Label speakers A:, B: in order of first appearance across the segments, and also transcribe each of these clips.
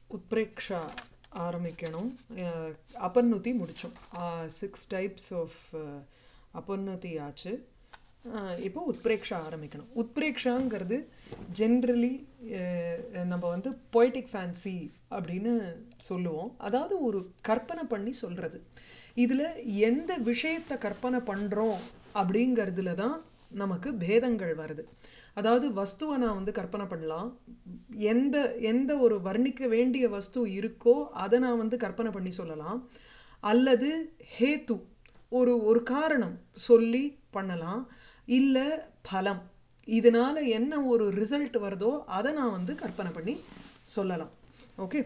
A: உத்பிரேக்ஷா ஆரம்பிக்கணும். அப்பன்னுத்தி முடித்தோம். 6 types of அப்பன்னுத்தி ஆச்சு. இப்போ உத்பிரேக்ஷா ஆரம்பிக்கணும். உத்பிரேக்ஷாங்கிறது ஜென்ரலி நம்ம வந்து பொய்டிக் ஃபேன்சி அப்படின்னு சொல்லுவோம். அதாவது ஒரு கற்பனை பண்ணி சொல்கிறது. இதில் எந்த விஷயத்தை கற்பனை பண்ணுறோம் அப்படிங்கிறதுல தான் நமக்கு பேதங்கள் வருது. அதாவது வஸ்துவை நான் வந்து கற்பனை பண்ணலாம். எந்த எந்த ஒரு வர்ணிக்க வேண்டிய வஸ்து இருக்கோ அதை நான் வந்து கற்பனை பண்ணி சொல்லலாம். அல்லது ஹேத்து ஒரு ஒரு காரணம் சொல்லி பண்ணலாம். இல்லை பலம், இதனால் என்ன ஒரு ரிசல்ட் வருதோ அதை நான் வந்து கற்பனை பண்ணி சொல்லலாம். ஓகே.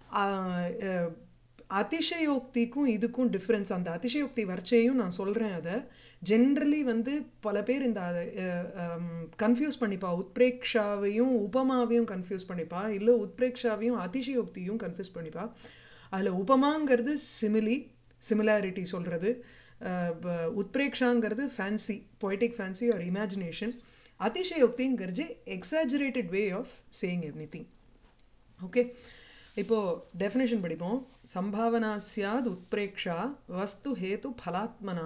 A: அதிசயோக்திக்கும் இதுக்கும் டிஃப்ரென்ஸ். அந்த அதிசயோக்தி வர்ச்சையும் நான் சொல்கிறேன். அதை ஜென்ரலி வந்து பல பேர் இந்த கன்ஃபியூஸ் பண்ணிப்பா. உத்பிரேக்ஷாவையும் உபமாவையும் கன்ஃபியூஸ் பண்ணிப்பா. இல்லை உத்பிரேக்ஷாவையும் அதிசயோக்தியும் கன்ஃபியூஸ் பண்ணிப்பா. அதில் உபமாங்கிறது சிமிலாரிட்டி சொல்கிறது. உத்பிரேக்ஷாங்கிறது fancy, poetic fancy or imagination. அதிசயோக்திங்கிறது exaggerated way of saying everything. Okay. இப்போது டெஃபினேஷன் படிப்போம். சம்பாவனா ஸ்யாத் உத்பிரேக்ஷா வஸ்து ஹேத்து ஃபலாத்மனா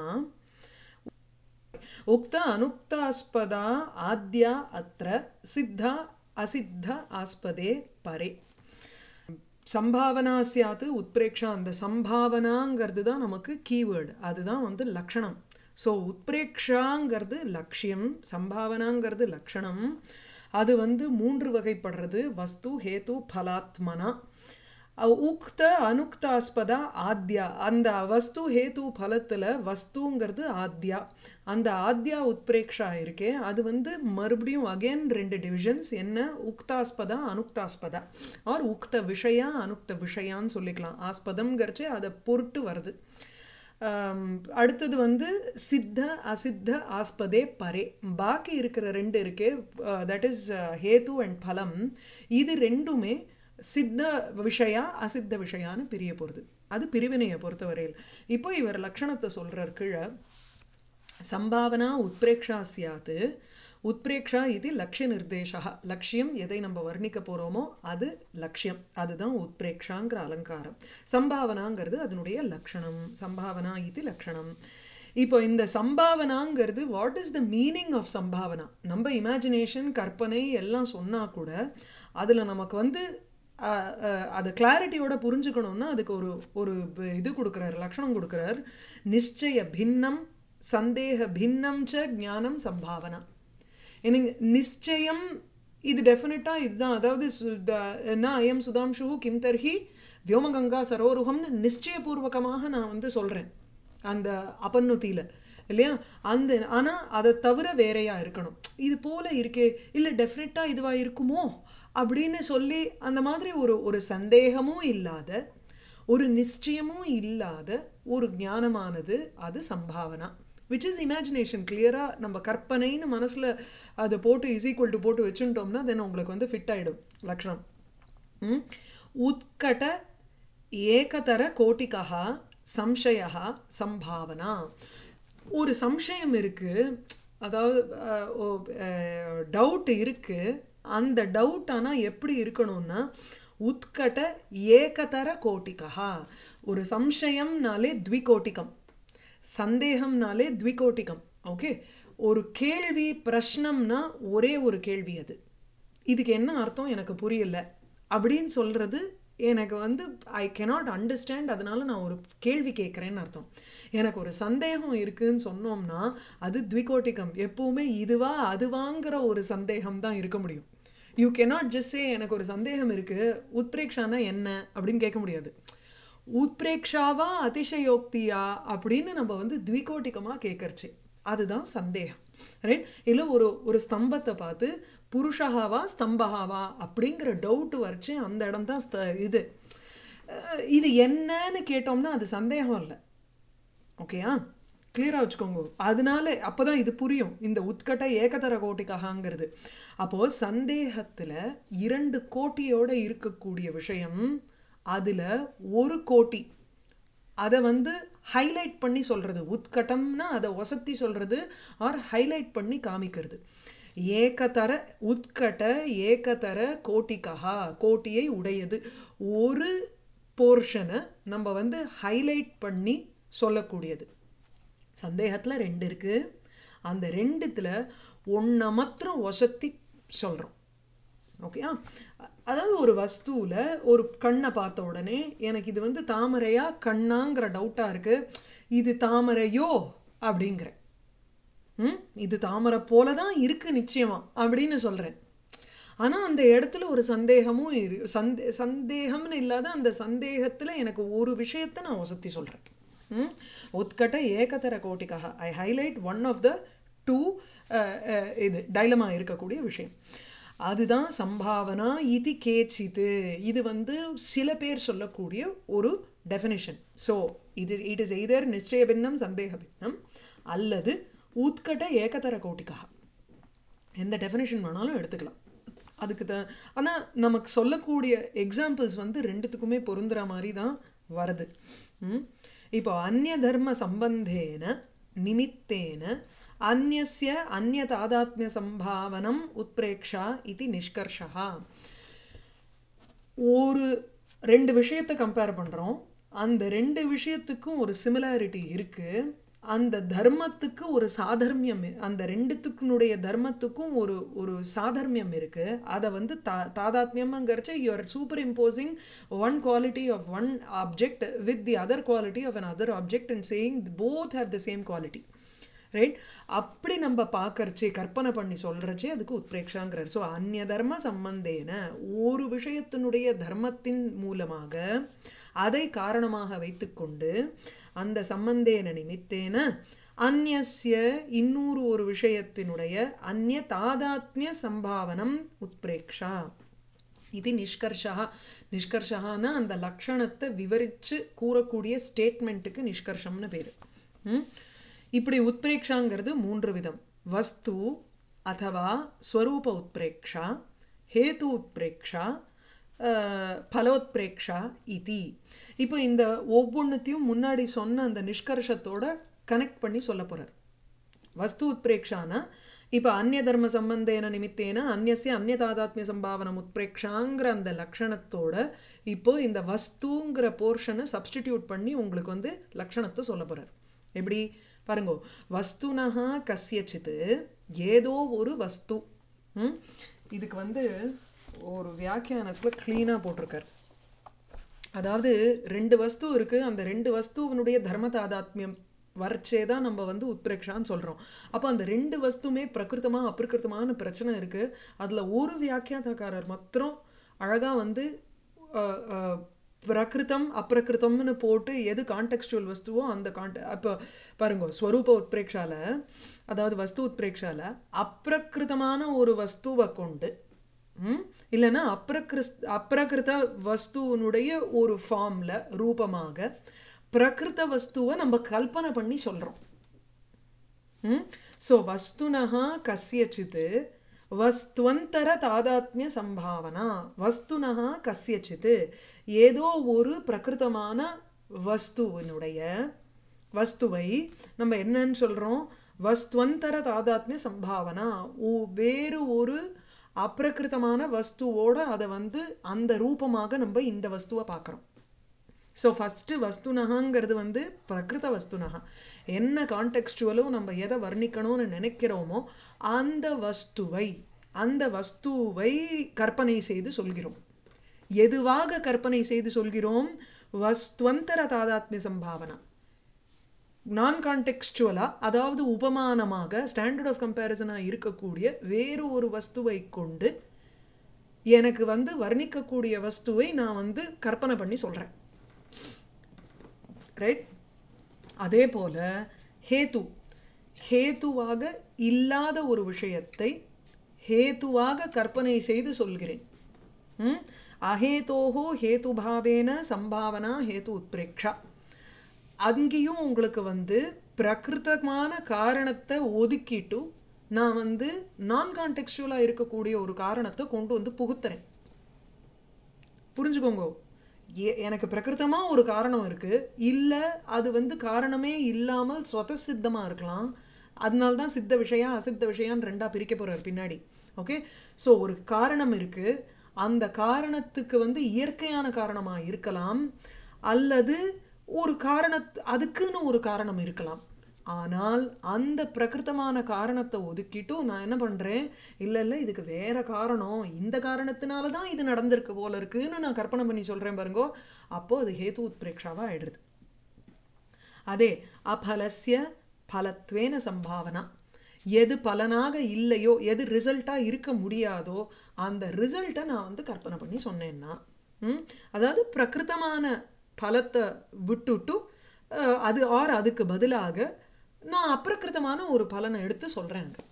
A: உக்த அனுக்தாஸ்பதா ஆத்யா அத்ர சித்தா அசித்த ஆஸ்பதே பரே. சம்பாவனா சியாத்து உத்பிரேக்ஷா, அந்த சம்பாவனாங்கிறது தான் நமக்கு கீவேர்டு, அதுதான் வந்து லக்ஷணம். ஸோ உத்பிரேக்ஷாங்கிறது லக்ஷ்யம், சம்பாவனாங்கிறது லக்ஷணம். அது வந்து 3 வகைப்படுறது: வஸ்து ஹேத்து ஃபலாத்மனா. உக்த அனுக்தாஸ்பதா ஆத்யா, அந்த வஸ்து ஹேத்து ஃபலத்தில் வஸ்துங்கிறது ஆத்யா. அந்த ஆத்யா உத்பிரேக்ஷா இருக்கே அது வந்து மறுபடியும் அகெயின் 2 டிவிஷன்ஸ். என்ன? உக்தாஸ்பதா அனுக்தாஸ்பதா, ஆர் உக்த விஷயா அனுக்த விஷயான்னு சொல்லிக்கலாம். ஆஸ்பதம்ங்கிறச்சே அதை பொருட்டு வருது. அடுத்தது வந்து சித்த அசித்த ஆஸ்பதே பரே. பாக்கி இருக்கிற 2 இருக்கே, தட் இஸ் ஹேத்து அண்ட் பலம். இது ரெண்டுமே சித்த விஷயா அசித்த விஷயான்னு பிரிய போகிறது. அது பிரிவினையை பொறுத்தவரையில். இப்போ இவர் லக்ஷணத்தை சொல்கிறார் கீழே. சம்பாவனா உத்பிரேக்ஷா சியாத்து உத்பிரேக்ஷா இது லக்ஷ்ய நிர்தேசா. லக்ஷ்யம் எதை நம்ம வர்ணிக்க போகிறோமோ அது லக்ஷ்யம், அதுதான் உத்பிரேக்ஷாங்கிற அலங்காரம். சம்பாவனாங்கிறது அதனுடைய லக்ஷணம். சம்பாவனா இது லக்ஷணம். இப்போ இந்த சம்பாவனாங்கிறது what is the meaning of சம்பாவனா? நம்ம இமேஜினேஷன் கற்பனை எல்லாம் சொன்னால் கூட அதில் நமக்கு வந்து அதை கிளாரிட்டியோட புரிஞ்சுக்கணுன்னா அதுக்கு ஒரு ஒரு இது கொடுக்குறார், லக்ஷணம் கொடுக்குறார். நிச்சய பின்னம் சந்தேக பின்னம் ச ஞானம் சம்பாவனா. எனக்கு நிச்சயம் இது டெஃபினட்டாக இதுதான். அதாவது நான் ஐயம் சுதாம்ஷு கிம் தர்ஹி வியோமகங்கா சரோருகம்னு நிச்சயபூர்வகமாக நான் வந்து சொல்கிறேன் அந்த அப்பன்னுத்தியில், இல்லையா? அந்த ஆனால் அதை தவிர வேறையாக இருக்கணும். இது போல் இருக்கே, இல்லை டெஃபினட்டாக இதுவாக இருக்குமோ அப்படின்னு சொல்லி அந்த மாதிரி ஒரு ஒரு சந்தேகமும் இல்லாத, ஒரு நிச்சயமும் இல்லாத ஒரு ஞானமானது அது சம்பாவனா, விச் இஸ் இமேஜினேஷன். கிளியராக நம்ம கற்பனைன்னு மனசில் அதை போட்டு இஸ் ஈக்குவல் டு போட்டு வச்சுட்டோம்னா தென் உங்களுக்கு வந்து ஃபிட் ஆகிடும் லக்ஷணம். உத்கட ஏகதர கோட்டிகா சம்சயா சம்பாவனா. ஒரு சம்சயம் இருக்குது, அதாவது டவுட் இருக்குது. அந்த டவுட் ஆனால் எப்படி இருக்கணும்னா உத்கட ஏகதர கோட்டிகா. ஒரு சம்சயம்னாலே த்விகோட்டிகம், சந்தேகம்னாலே த்விகோட்டிகம். ஓகே. ஒரு கேள்வி பிரஷ்னம்னா ஒரே ஒரு கேள்வி. அது இதுக்கு என்ன அர்த்தம் எனக்கு புரியல அப்படின்னு சொல்கிறது எனக்கு வந்து ஐ கெனாட் அண்டர்ஸ்டாண்ட், அதனால நான் ஒரு கேள்வி கேட்குறேன்னு அர்த்தம். எனக்கு ஒரு சந்தேகம் இருக்குதுன்னு சொன்னோம்னா அது த்விகோட்டிகம். எப்பவுமே இதுவா அதுவாங்கிற ஒரு சந்தேகம் தான் இருக்க முடியும். யூ கெனாட் ஜஸ்ட் சே எனக்கு ஒரு சந்தேகம் இருக்குது, உத்பிரேக்ஷானா என்ன அப்படின்னு கேட்க முடியாது. உத்பிரேக்ஷாவா அதிசயோக்தியா அப்படின்னு நம்ம வந்து த்விகோட்டிகமாக கேட்கறச்சு, அதுதான் சந்தேகம். ரைட்? இல்லை ஒரு ஒரு ஸ்தம்பத்தை பார்த்து புருஷாவா ஸ்தம்பகாவா அப்படிங்கிற டவுட்டு வரைச்சு அந்த இடம் தான் இது இது என்னன்னு கேட்டோம்னா அது சந்தேகம் இல்லை. ஓகேயா? கிளியராக வச்சுக்கோங்க. அதனால அப்போ தான் இது புரியும், இந்த உத்கட்ட ஏகதர கோட்டிக்காங்கிறது. அப்போது சந்தேகத்தில் 2 கோட்டியோடு இருக்கக்கூடிய விஷயம், அதில் ஒரு கோட்டி அதை வந்து ஹைலைட் பண்ணி சொல்கிறது. உத்கட்டம்னா அதை ஒசத்தி சொல்கிறது ஆர் ஹைலைட் பண்ணி காமிக்கிறது. ஏகதர உத்கட ஏகதர கோட்டிகா கோட்டியை உடையது. ஒரு போர்ஷனை நம்ம வந்து ஹைலைட் பண்ணி சொல்லக்கூடியது. சந்தேகத்தில் ரெண்டு இருக்கு. அந்த ரெண்டுத்துல ஒன்றை மாத்திரம் ஒசத்தி சொல்கிறோம். ஓகேயா? அதாவது ஒரு வஸ்துவில் ஒரு கண்ணை பார்த்த உடனே எனக்கு இது வந்து தாமரையா கண்ணாங்கிற டவுட்டாக இருக்குது. இது தாமரையோ அப்படிங்கிறேன். இது தாமரை போல தான் இருக்குது நிச்சயமா அப்படின்னு சொல்கிறேன். ஆனால் அந்த இடத்துல ஒரு சந்தேகமும் சந்தேகம்னு இல்லாத அந்த சந்தேகத்தில் எனக்கு ஒரு விஷயத்தை நான் வசத்தி சொல்கிறேன். உத்கட்ட ஏகதர கோட்டிக்காக I highlight one of the two இது டைலமா இருக்கக்கூடிய விஷயம். அதுதான் சம்பாவனா இது கேச்சித்து. இது வந்து சில பேர் சொல்லக்கூடிய ஒரு definition. So it is either நிச்சய பின்னம் சந்தேக பின்னம் அல்லது உத்கட்ட ஏகதர கோட்டிக்காக. எந்த டெஃபினேஷன் வேணாலும் எடுத்துக்கலாம். அதுக்கு ஆனால் நமக்கு சொல்லக்கூடிய எக்ஸாம்பிள்ஸ் வந்து ரெண்டுத்துக்குமே பொருந்துகிற மாதிரி தான் வருது. இப்போ அந்நிய தர்ம சம்பந்தேன நிமித்தேன அந்நிய அந்நிய தாதாத்மிய சம்பாவனம் உத்பிரேக்ஷா இது நிஷ்கர்ஷா. ஒரு ரெண்டு விஷயத்தை கம்பேர் பண்ணுறோம். அந்த ரெண்டு விஷயத்துக்கும் ஒரு சிமிலாரிட்டி இருக்குது. அந்த தர்மத்துக்கு ஒரு சாதர்மியம், அந்த ரெண்டுத்துக்குனுடைய தர்மத்துக்கும் ஒரு ஒரு சாதர்மியம் இருக்குது. அதை வந்து தாதாத்மியம்ங்கிறச்ச you are superimposing one quality of one object with the other quality of another object and saying both have the same quality. Right? அப்படி நம்ம பார்க்கறச்சே கற்பனை பண்ணி சொல்கிறச்சே அதுக்கு உத்பிரேக்ஷாங்கிறார். ஸோ அந்நிய தர்ம சம்பந்தேன ஒரு விஷயத்தினுடைய தர்மத்தின் மூலமாக அதை காரணமாக வைத்துக்கொண்டு அந்த சம்பந்தேன நிமித்தேன அந்நிய இன்னொரு ஒரு விஷயத்தினுடைய அந்நிய தாதாத்மிய சம்பாவனம் உத்பிரேக்ஷா இது நிஷ்கர்ஷா. நிஷ்கர்ஷான்னா அந்த லக்ஷணத்தை விவரித்து கூறக்கூடிய ஸ்டேட்மெண்ட்டுக்கு நிஷ்கர்ஷம்னு பேர். இப்படி உத்பிரேக்ஷாங்கிறது மூன்று விதம். வஸ்து அथवा ஸ்வரூப உத்பிரேக்ஷா, ஹேது உத்பிரேக்ஷா, பலோத்பிரேக்ஷா இதி. இப்போ இந்த ஒவ்வொன்றுத்தையும் முன்னாடி சொன்ன அந்த நிஷ்கர்ஷத்தோட கனெக்ட் பண்ணி சொல்ல போகிறார். வஸ்து உத்பிரேக்ஷானா இப்போ அந்நிய தர்ம சம்பந்தேன நிமித்தேன அந்நிய அந்நிய தாதாத்மிய சம்பாவனம் உத்பிரேக்ஷாங்கிற அந்த லக்ஷணத்தோட இப்போ இந்த வஸ்துங்கிற போர்ஷனை சப்ஸ்டிடியூட் பண்ணி உங்களுக்கு வந்து லக்ஷணத்தை சொல்ல போகிறார். எப்படி பாருங்கோ, வஸ்துனஹா கஸ்யச்சித்து ஏதோ ஒரு வஸ்து. இதுக்கு வந்து ஒரு வியாக்கியானத்தில் க்ளீனாக போட்டிருக்கார். அதாவது ரெண்டு வஸ்து இருக்குது. அந்த ரெண்டு வஸ்துவனுடைய தர்ம தாதாத்மியம் வரைச்சே தான் நம்ம வந்து உத்பிரேக்ஷான்னு சொல்கிறோம். அப்போ அந்த ரெண்டு வஸ்துமே பிரகிருத்தமாக அப்பிரகிருத்தமான பிரச்சனை இருக்குது. அதில் ஒரு வியாக்கியானக்காரர் மாத்திரம் அழகாக வந்து பிரகிருத்தம் அப்பிரகிருத்தம்னு போட்டு எது கான்டெக்ஸ்டுவல் வஸ்துவோ அந்த அப்போ பாருங்க, ஸ்வரூப உத்பிரேக்ஷால அதாவது வஸ்து உத்பிரேக்ஷால அப்பிரகிருத்தமான ஒரு வஸ்துவை கொண்டு இல்லைன்னா அப்பிரகிருத வஸ்துவனுடைய ஒரு ஃபார்மில் ரூபமாக பிரகிருத வஸ்துவை நம்ம கல்பனை பண்ணி சொல்கிறோம். ஸோ வஸ்துனஹா கஸ்யச்சித்து வஸ்துவந்தர தாதாத்மிய சம்பாவனா. வஸ்துனஹா கஸ்யச்சித்து ஏதோ ஒரு பிரகிருத்தமான வஸ்துவை நம்ம என்னன்னு சொல்கிறோம்? வஸ்துவந்தர தாதாத்மிய சம்பாவனா. வேறு ஒரு அப்பிரகிருத்தமான வஸ்துவோட அதை வந்து அந்த ரூபமாக நம்ம இந்த வஸ்துவை பார்க்குறோம். ஸோ ஃபஸ்ட்டு வஸ்துனஹாங்கிறது வந்து பிரகிருத வஸ்துனஹா. என்ன கான்டெக்ஸ்டுவலோ நம்ம எதை வர்ணிக்கணும்னு நினைக்கிறோமோ அந்த வஸ்துவை கற்பனை செய்து சொல்கிறோம். எதுவாக கற்பனை செய்து சொல்கிறோம்? வஸ்துவந்தர தாதாத்மிய சம்பாவனா. நான் கான்டெக்ஸ்டுவலாக, அதாவது உபமானமாக ஸ்டாண்டர்ட் ஆஃப் கம்பேரிசனாக இருக்கக்கூடிய வேறு ஒரு வஸ்துவை கொண்டு எனக்கு வந்து வர்ணிக்கக்கூடிய வஸ்துவை நான் வந்து கற்பனை பண்ணி சொல்கிறேன். ரைட்? அதே போல் ஹேத்துவாக இல்லாத ஒரு விஷயத்தை ஹேத்துவாக கற்பனை செய்து சொல்கிறேன். அஹேதோஹோ ஹேதுபாவேன சம்பாவனா ஹேது உத்பிரேக்ஷா. அங்கேயும் உங்களுக்கு வந்து பிரகிருத்தமான காரணத்தை ஒதுக்கிட்டு நான் வந்து நான் கான்டெக்ஸ்டுவலாக இருக்கக்கூடிய ஒரு காரணத்தை கொண்டு வந்து புகுத்துறேன். புரிஞ்சுக்கோங்க, எனக்கு பிரகிருத்தமாக ஒரு காரணம் இருக்குது, இல்லை அது வந்து காரணமே இல்லாமல் ஸ்வதசித்தமாக இருக்கலாம், அதனால தான் சித்த விஷயா அசித்த விஷயான்னு ரெண்டாக பிரிக்க போகிறார் பின்னாடி. ஓகே, ஸோ ஒரு காரணம் இருக்குது, அந்த காரணத்துக்கு வந்து இயற்கையான காரணமாக இருக்கலாம், அல்லது ஒரு அதுக்குன்னு ஒரு காரணம் இருக்கலாம். ஆனால் அந்த பிரகிருத்தமான காரணத்தை ஒதுக்கிட்டு நான் என்ன பண்ணுறேன், இல்லை இல்லை இதுக்கு வேற காரணம், இந்த காரணத்தினால தான் இது நடந்திருக்கு போல இருக்குன்னு நான் கற்பனை பண்ணி சொல்கிறேன் பாருங்கோ, அப்போது அது ஹேது உத்பிரேக்ஷாவாக ஆயிடுது. அதே அபலஸ்ய பலத்வேன சம்பாவனா, எது பலனாக இல்லையோ, எது ரிசல்ட்டாக இருக்க முடியாதோ அந்த ரிசல்ட்டை நான் வந்து கற்பனை பண்ணி சொன்னேன்னா, அதாவது பிரகிருத்தமான பலத்தை விட்டுட்டு அது அதுக்கு பதிலாக நான் அப்பிரகிருத்தமான ஒரு பலனை எடுத்து சொல்கிறேன். அங்கே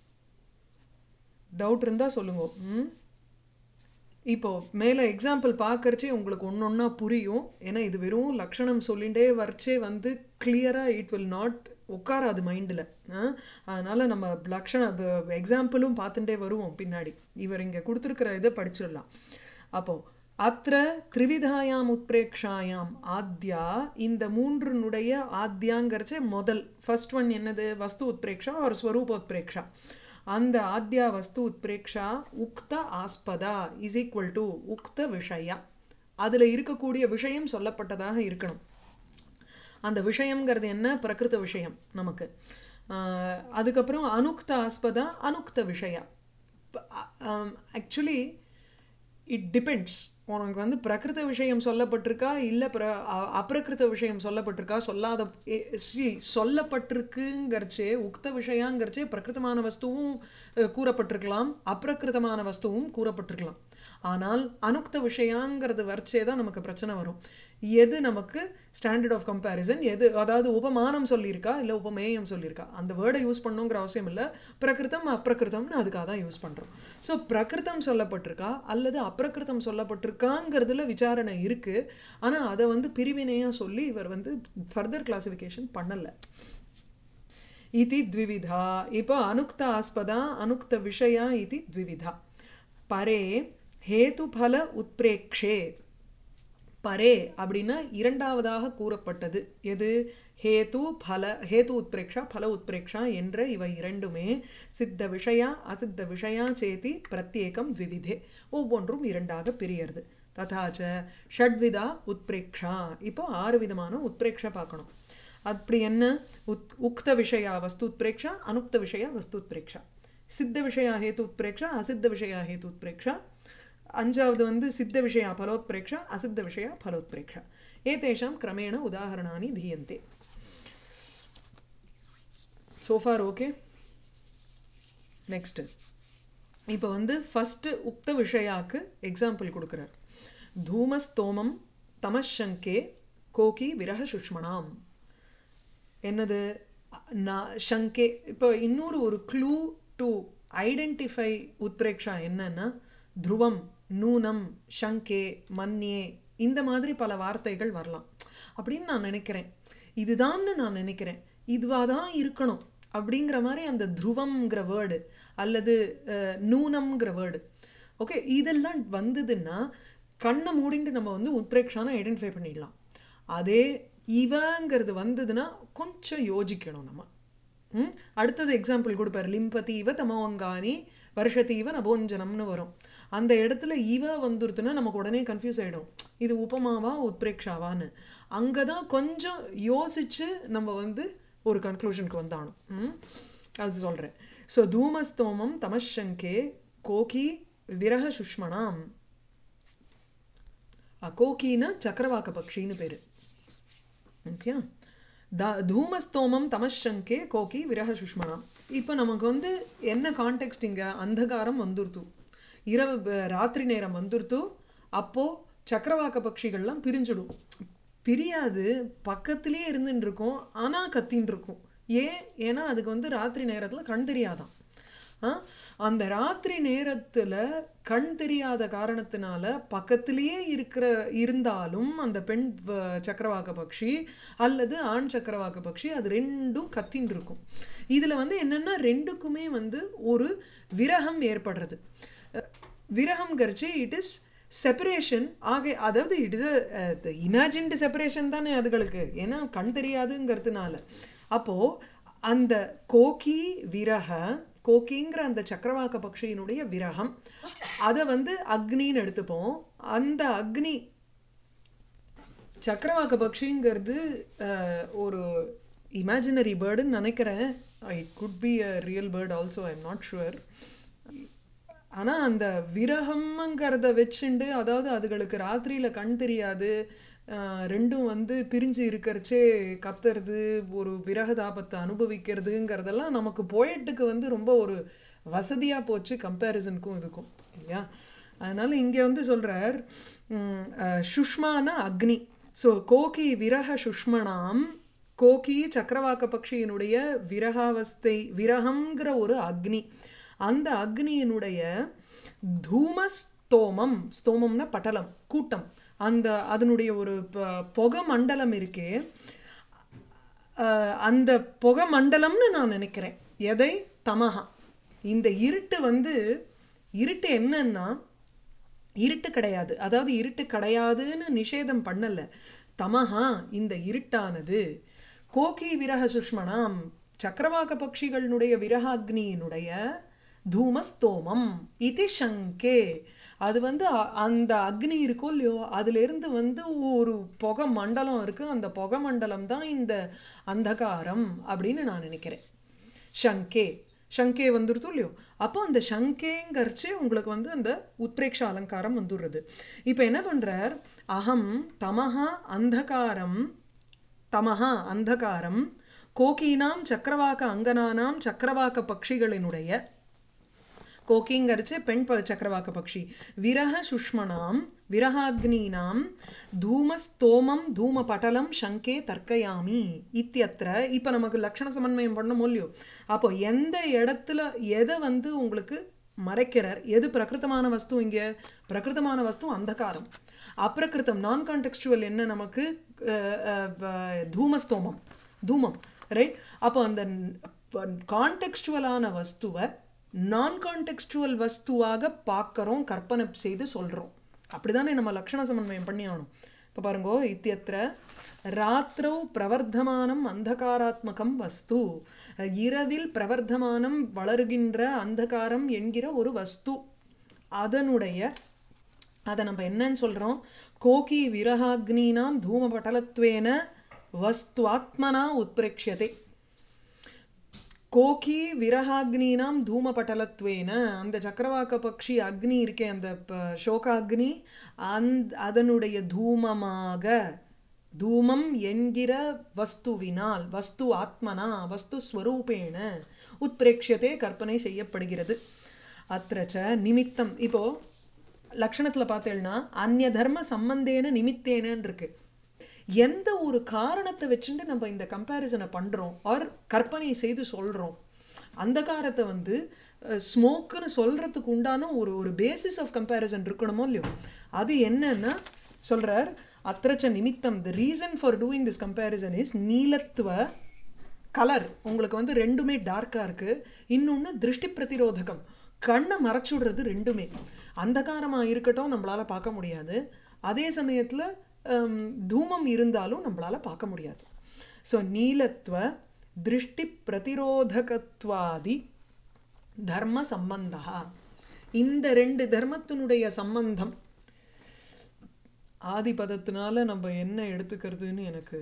A: டவுட் இருந்தால் சொல்லுங்க. இப்போது மேலே எக்ஸாம்பிள் பார்க்கறச்சே உங்களுக்கு ஒன்று ஒன்றா புரியும். ஏன்னா இது வெறும் லக்ஷணம் சொல்லிகிட்டே வரைச்சே வந்து கிளியராக இட் வில் நாட் உட்காராது மைண்டில். அதனால் நம்ம எக்ஸாம்பிளும் பார்த்துட்டே வருவோம் பின்னாடி. இவர் இங்கே கொடுத்துருக்கிற இதை படிச்சிடலாம். அப்போது அத்த த்ரிவிதாயாம் உத்பிரேக்ஷாயாம் ஆத்யா, இந்த மூன்றுனுடைய ஆத்யாங்கிறச்சே முதல் ஃபர்ஸ்ட் ஒன் என்னது, வஸ்து உத்பிரேக்ஷா ஒரு ஸ்வரூப உத்பிரேக்ஷா. அந்த ஆத்யா வஸ்து உத்பிரேக்ஷா உக்த ஆஸ்பதா இஸ் ஈக்குவல் டு உக்த விஷயா, அதில் இருக்கக்கூடிய விஷயம் சொல்லப்பட்டதாக இருக்கணும். அந்த விஷயங்கிறது என்ன, பிரகிருத விஷயம் நமக்கு. அதுக்கப்புறம் அனுக்த ஆஸ்பதா அனுக்த விஷயா. ஆக்சுவலி இட் டிபெண்ட்ஸ், உனக்கு வந்து பிரகிருத விஷயம் சொல்லப்பட்டிருக்கா இல்லை அப்பிரகிருத விஷயம் சொல்லப்பட்டிருக்கா. சொல்லப்பட்டிருக்குங்கிறச்சே உக்த விஷயாங்கிறச்சே பிரகிருதமான வஸ்துவும் கூறப்பட்டிருக்கலாம், அப்பிரகிருதமான வஸ்துவும் கூறப்பட்டிருக்கலாம். ஆனால் அனுக்த விஷயாங்கிறது வரைச்சே தான் நமக்கு பிரச்சனை வரும். எது நமக்கு ஸ்டாண்டர்ட் ஆஃப் கம்பேரிசன், எது அதாவது உபமானம் சொல்லியிருக்கா இல்லை உபமேயம் சொல்லியிருக்கா, அந்த வேர்டை யூஸ் பண்ணணுங்கிற அவசியம் இல்லை. பிரகிருதம் அப்பிரகிருதம்னு அதுக்காக தான் யூஸ் பண்ணுறோம். ஸோ பிரகிருதம் சொல்லப்பட்டிருக்கா அல்லது அப்பிரகிருதம் சொல்லப்பட்டிருக்காங்கிறதுல விசாரணை இருக்குது. ஆனால் அதை வந்து பிரிவினையாக சொல்லி இவர் வந்து ஃபர்தர் கிளாசிஃபிகேஷன் பண்ணலை. இதி த்விவிதா. இப்போ அனுக்த ஆஸ்பதா அனுக்த விஷயா இதி த்விவிதா. பரே ஹேது பல உத்பிரேக்ஷே, பரே அப்படின்னா இரண்டாவதாக கூறப்பட்டது எது, ஹேது உத்பிரேக்ஷா பல உத்பிரேக்ஷா என்ற இவை இரண்டுமே சித்த விஷயா அசித்த விஷயா சேதி பிரத்யேகம் த்விவிதே, ஒவ்வொன்றும் இரண்டாக பிரியறது. ததாச்ச ஷட்விதா உத்பிரேக்ஷா, இப்போ 6 விதமான உத்பிரேக்ஷா பார்க்கணும். அப்படி என்ன, உக்த விஷயா வஸ்து உத்பிரேக்ஷா, அனுக்த விஷயா வஸ்து உத்பிரேக்ஷா, சித்த விஷயா ஹேது உத்பிரேக்ஷா, அசித்த விஷயா ஹேது உத்பிரேக்ஷா, அஞ்சாவது வந்து சித்த விஷயா பலோத்பிரேக்ஷா, அசித்த விஷயா பலோத்பிரேக்ஷா. ஏதேஷாம் கிரமேண உதாரணானி தீயந்தே. So far okay. நெக்ஸ்ட்டு இப்போ வந்து ஃபஸ்ட்டு உக்த விஷயாவுக்கு எக்ஸாம்பிள் கொடுக்குறார். தூமஸ்தோமம் தமஷங்கே கோகி விரக சுஷ்மணாம். என்னது ஷங்கே. இப்போ இன்னொரு ஒரு க்ளூ டு ஐடென்டிஃபை உத்பிரேக்ஷா என்னன்னா, த்ருவம், நூனம், ஷங்கே, மன்யே, இந்த மாதிரி பல வார்த்தைகள் வரலாம் அப்படின்னு நான் நினைக்கிறேன். இதுதான்னு நான் நினைக்கிறேன், இதுவாக தான் இருக்கணும் அப்படிங்கிற மாதிரி அந்த த்ருவம்ங்கிற வேர்டு அல்லது நூனம்ங்கிற வேர்டு, ஓகே, இதெல்லாம் வந்ததுன்னா கண்ணை மூடிட்டு நம்ம வந்து உத்பிரேக்ஷான ஐடென்டிஃபை பண்ணிடலாம். அதே இவங்கிறது வந்ததுன்னா கொஞ்சம் யோசிக்கணும் நம்ம. அடுத்தது எக்ஸாம்பிள் கொடுப்பார். லிம்பதி இவ தமோங்கானி வருஷத்தி இவ நபோஞ்சனம்னு வரும். அந்த இடத்துல இவ வந்துருத்துன்னா நமக்கு உடனே கன்ஃபியூஸ் ஆகிடும், இது உபமாவா உத்பிரேக்ஷாவான்னு. அங்கே தான் கொஞ்சம் யோசித்து நம்ம வந்து ஒரு கன்க்ளூஷனுக்கு வந்தானும். அது சொல்கிறேன். ஸோ தூமஸ்தோமம் தமஷங்கே கோகி விரக சுஷ்மணாம். கோகின்னா சக்கரவாக்க பக்ஷின்னு பேர். ஓகே, தூமஸ்தோமம் தமஷங்கே கோகி விரக சுஷ்மணாம். இப்போ நமக்கு வந்து என்ன கான்டெக்ஸ்ட், இங்கே அந்தகாரம் வந்துருத்து, இரவு ராத்திரி நேரம் வந்துருத்து. அப்போது சக்கரவாக்க பட்சிகள்லாம் பிரிஞ்சிடும். பிரியாது, பக்கத்துலேயே இருந்துன்னு இருக்கும், ஆனால் கத்தின்னு இருக்கும். ஏன்னா அதுக்கு வந்து ராத்திரி நேரத்தில் கண் தெரியாதான். அந்த ராத்திரி நேரத்தில் கண் தெரியாத காரணத்தினால பக்கத்திலேயே இருந்தாலும் அந்த பெண் சக்கரவாக்க பக்ஷி அல்லது ஆண் சக்கரவாக்க பக்ஷி அது ரெண்டும் கத்தின்னு இருக்கும். இதில் வந்து என்னென்னா ரெண்டுக்குமே வந்து ஒரு விரகம் ஏற்படுறது. விரகம் கரிச்சு இட் இஸ் செப்பரேஷன் அதாவது இட் இஸ் இமேஜின்டு செப்பரேஷன் தானே அதுகளுக்கு, ஏன்னா கண் தெரியாதுங்கிறதுனால. அப்போது அந்த கோகி விரக கோகிங்கிற அந்த சக்கரவாக்க பக்ஷியினுடைய விரகம் அதை வந்து அக்னின்னு எடுத்துப்போம். அந்த அக்னி சக்கரவாக்க பக்ஷிங்கிறது ஒரு இமேஜினரி பேர்டுன்னு நினைக்கிறேன். It could be a real bird also, I am not sure. ஆனால் அந்த விரகம்ங்கிறத வச்சுண்டு, அதாவது அதுகளுக்கு ராத்திரியில் கண் தெரியாது, ரெண்டும் வந்து பிரிஞ்சு இருக்கிறச்சே கத்துறது, ஒரு விரகதாபத்தை அனுபவிக்கிறதுங்கிறதெல்லாம் நமக்கு போயட்டுக்கு வந்து ரொம்ப ஒரு வசதியாக போச்சு கம்பேரிசனுக்கும் இதுக்கும் இல்லையா. அதனால் இங்கே வந்து சொல்கிறார் சுஷ்மான அக்னி. ஸோ கோகி விரக சுஷ்மனாம், கோகி சக்கரவாக்க பக்ஷியினுடைய விரகாவஸ்தை, விரகங்கிற ஒரு அக்னி, அந்த அக்னியினுடைய தூமஸ்தோமம், ஸ்தோமம்னா பட்டலம் கூட்டம், அந்த அதனுடைய ஒரு புகை மண்டலம் இருக்கே, அந்த புகை மண்டலம்னு நான் நினைக்கிறேன். எதை தமஹா, இந்த இருட்டு வந்து இருட்டு என்னன்னா இருட்டு கிடையாது, அதாவது இருட்டு கிடையாதுன்னு நிஷேதம் பண்ணலை. தமஹா இந்த இருட்டானது கோகி விரக சுஷ்மனாம் சக்கரவாக்க பட்சிகளுடைய விரகாக்னியினுடைய தூமஸ்தோமம் இது சங்கே, அது வந்து அந்த அக்னி இருக்கோ இல்லையோ அதுலேருந்து வந்து ஒரு புகை மண்டலம் இருக்குது, அந்த புகை மண்டலம் தான் இந்த அந்தகாரம் அப்படின்னு நான் நினைக்கிறேன். ஷங்கே ஷங்கே வந்துருத்தோ இல்லையோ, அப்போ அந்த ஷங்கேங்கரிச்சு உங்களுக்கு வந்து அந்த உத்பிரேக்ஷ அலங்காரம் வந்துடுறது. இப்போ என்ன பண்ணுறார், அகம் தமஹா அந்தகாரம், தமஹா அந்தகாரம் கோகீனாம் சக்கரவாக்க அங்கனானாம் சக்கரவாக்க பட்சிகளினுடைய, கோகிங்கரிச்சு பெண் சக்கரவாக்க பக்ஷி, விரக சுஷ்மனாம் விரகாக்னீனாம் தூமஸ்தோமம் தூம பட்டலம் சங்கே தர்க்கயாமி இத்தியத்திர. இப்போ நமக்கு லக்ஷண சமன்வயம் பண்ணணும் இல்லையோ, அப்போ எந்த இடத்துல எதை வந்து உங்களுக்கு மறைக்கிறார், எது பிரகிருத்தமான வஸ்து, இங்கே பிரகிருத்தமான வஸ்து அந்தகாரம், அப்பிரகிருத்தம் நான் கான்டெக்ஸ்டுவல் என்ன நமக்கு தூமஸ்தோமம் தூமம், ரைட். அப்போ அந்த கான்டெக்ஸ்டுவலான வஸ்துவை நான் கான்டெக்ஸ்டுவல் வஸ்துவாக பார்க்குறோம், கற்பனை செய்து சொல்கிறோம். அப்படி தானே நம்ம லக்ஷண சமன்வயம் பண்ணி ஆகணும். இப்போ பாருங்கோ, இத்தியத்திர ராத்திரௌ பிரவர்த்தமானம் அந்தகாராத்மகம் வஸ்து, இரவில் பிரவர்த்தமானம் வளருகின்ற அந்தகாரம் என்கிற ஒரு வஸ்து, அதனுடைய அதை நம்ம என்னன்னு சொல்கிறோம், கோகி விரகாக்னீனாம் தூமபட்டலத்வேன வஸ்து ஆத்மனா உத்பிரேக்ஷதே. கோகி விரகாக்னீனாம் தூமபட்டலத்வேன, அந்த சக்கரவாக்க பக்ஷி அக்னி இருக்கே, அந்த சோகாக்னி, அதனுடைய தூமமாக, தூமம் என்கிற வஸ்துவினால், வஸ்து ஆத்மனா வஸ்து ஸ்வரூபேண உத்பிரேக்ஷதே கற்பனை செய்யப்படுகிறது. அத்திரச்ச நிமித்தம், இப்போது லக்ஷணத்தில் பார்த்தேன்னா அந்நிய தர்ம சம்பந்தேன நிமித்தேனன்னு இருக்கு. எந்த ஒரு காரணத்தை வச்சுட்டு நம்ம இந்த கம்பேரிசனை பண்ணுறோம் ஆர் கற்பனை செய்து சொல்கிறோம், அந்த காரத்தை வந்து ஸ்மோக்குன்னு சொல்கிறதுக்கு உண்டான ஒரு ஒரு பேசிஸ் ஆஃப் கம்பேரிசன் இருக்கணுமோ இல்லையோ, அது என்னன்னா சொல்கிறார் அத்திரச்ச நிமித்தம். The reason for doing this comparison is நீலத்துவ கலர், உங்களுக்கு வந்து ரெண்டுமே டார்க்காக இருக்குது, இன்னொன்று திருஷ்டி பிரதிரோதகம், கண்ணை மறைச்சுடுறது ரெண்டுமே. அந்தகாரமாக இருக்கட்டும் நம்மளால் பார்க்க முடியாது, அதே சமயத்தில் தூமம் இருந்தாலும் நம்மளால் பார்க்க முடியாது. ஸோ நீலத்துவ திருஷ்டி பிரதிரோதகத்வாதி தர்ம சம்பந்தா, இந்த ரெண்டு தர்மத்தினுடைய சம்பந்தம் ஆதிபதத்தினால நம்ம என்ன எடுத்துக்கிறதுன்னு எனக்கு,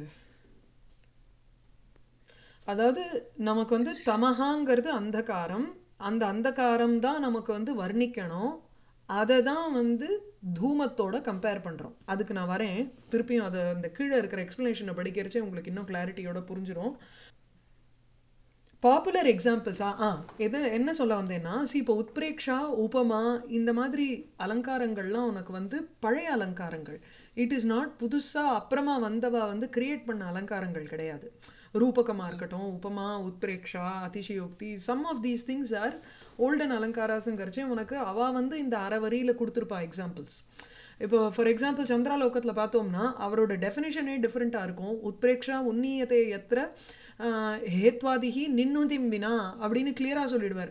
A: அதாவது நமக்கு வந்து தமஹாங்கிறது அந்தகாரம், அந்த அந்தகாரம் தான் நமக்கு வந்து வர்ணிக்கணும், அதை தான் வந்து தூமத்தோட கம்பேர் பண்ணுறோம். அதுக்கு நான் வரேன் திருப்பியும், அதை அந்த கீழே இருக்கிற எக்ஸ்ப்ளனேஷனை படிக்கிறச்சே உங்களுக்கு இன்னும் கிளாரிட்டியோட புரிஞ்சிடும். பாப்புலர் எக்ஸாம்பிள்ஸா எது என்ன சொல்ல வந்தேன்னா, இப்போ உத்பிரேக்ஷா உபமா இந்த மாதிரி அலங்காரங்கள்லாம் உனக்கு வந்து பழைய அலங்காரங்கள், இட் இஸ் நாட் புதுசாக அப்புறமா வந்தவா வந்து கிரியேட் பண்ண அலங்காரங்கள் கிடையாது. ரூபகமாக இருக்கட்டும், உபமா, உத்பிரேக்ஷா, அதிசயோக்தி, some of these things are olden அலங்காராஸுங்கிறச்சே உனக்கு அவள் வந்து இந்த அரை வரியில் கொடுத்துருப்பா எக்ஸாம்பிள்ஸ். இப்போ ஃபார் எக்ஸாம்பிள் சந்திராலோகத்தில் பார்த்தோம்னா அவரோட டெஃபினேஷனே டிஃப்ரெண்ட்டாக இருக்கும். உத்பிரேக்ஷா உன்னியத்தை எத்திர ஹேத்வாதிகி நின்னுதிம் வினா அப்படின்னு கிளியராக சொல்லிடுவார்.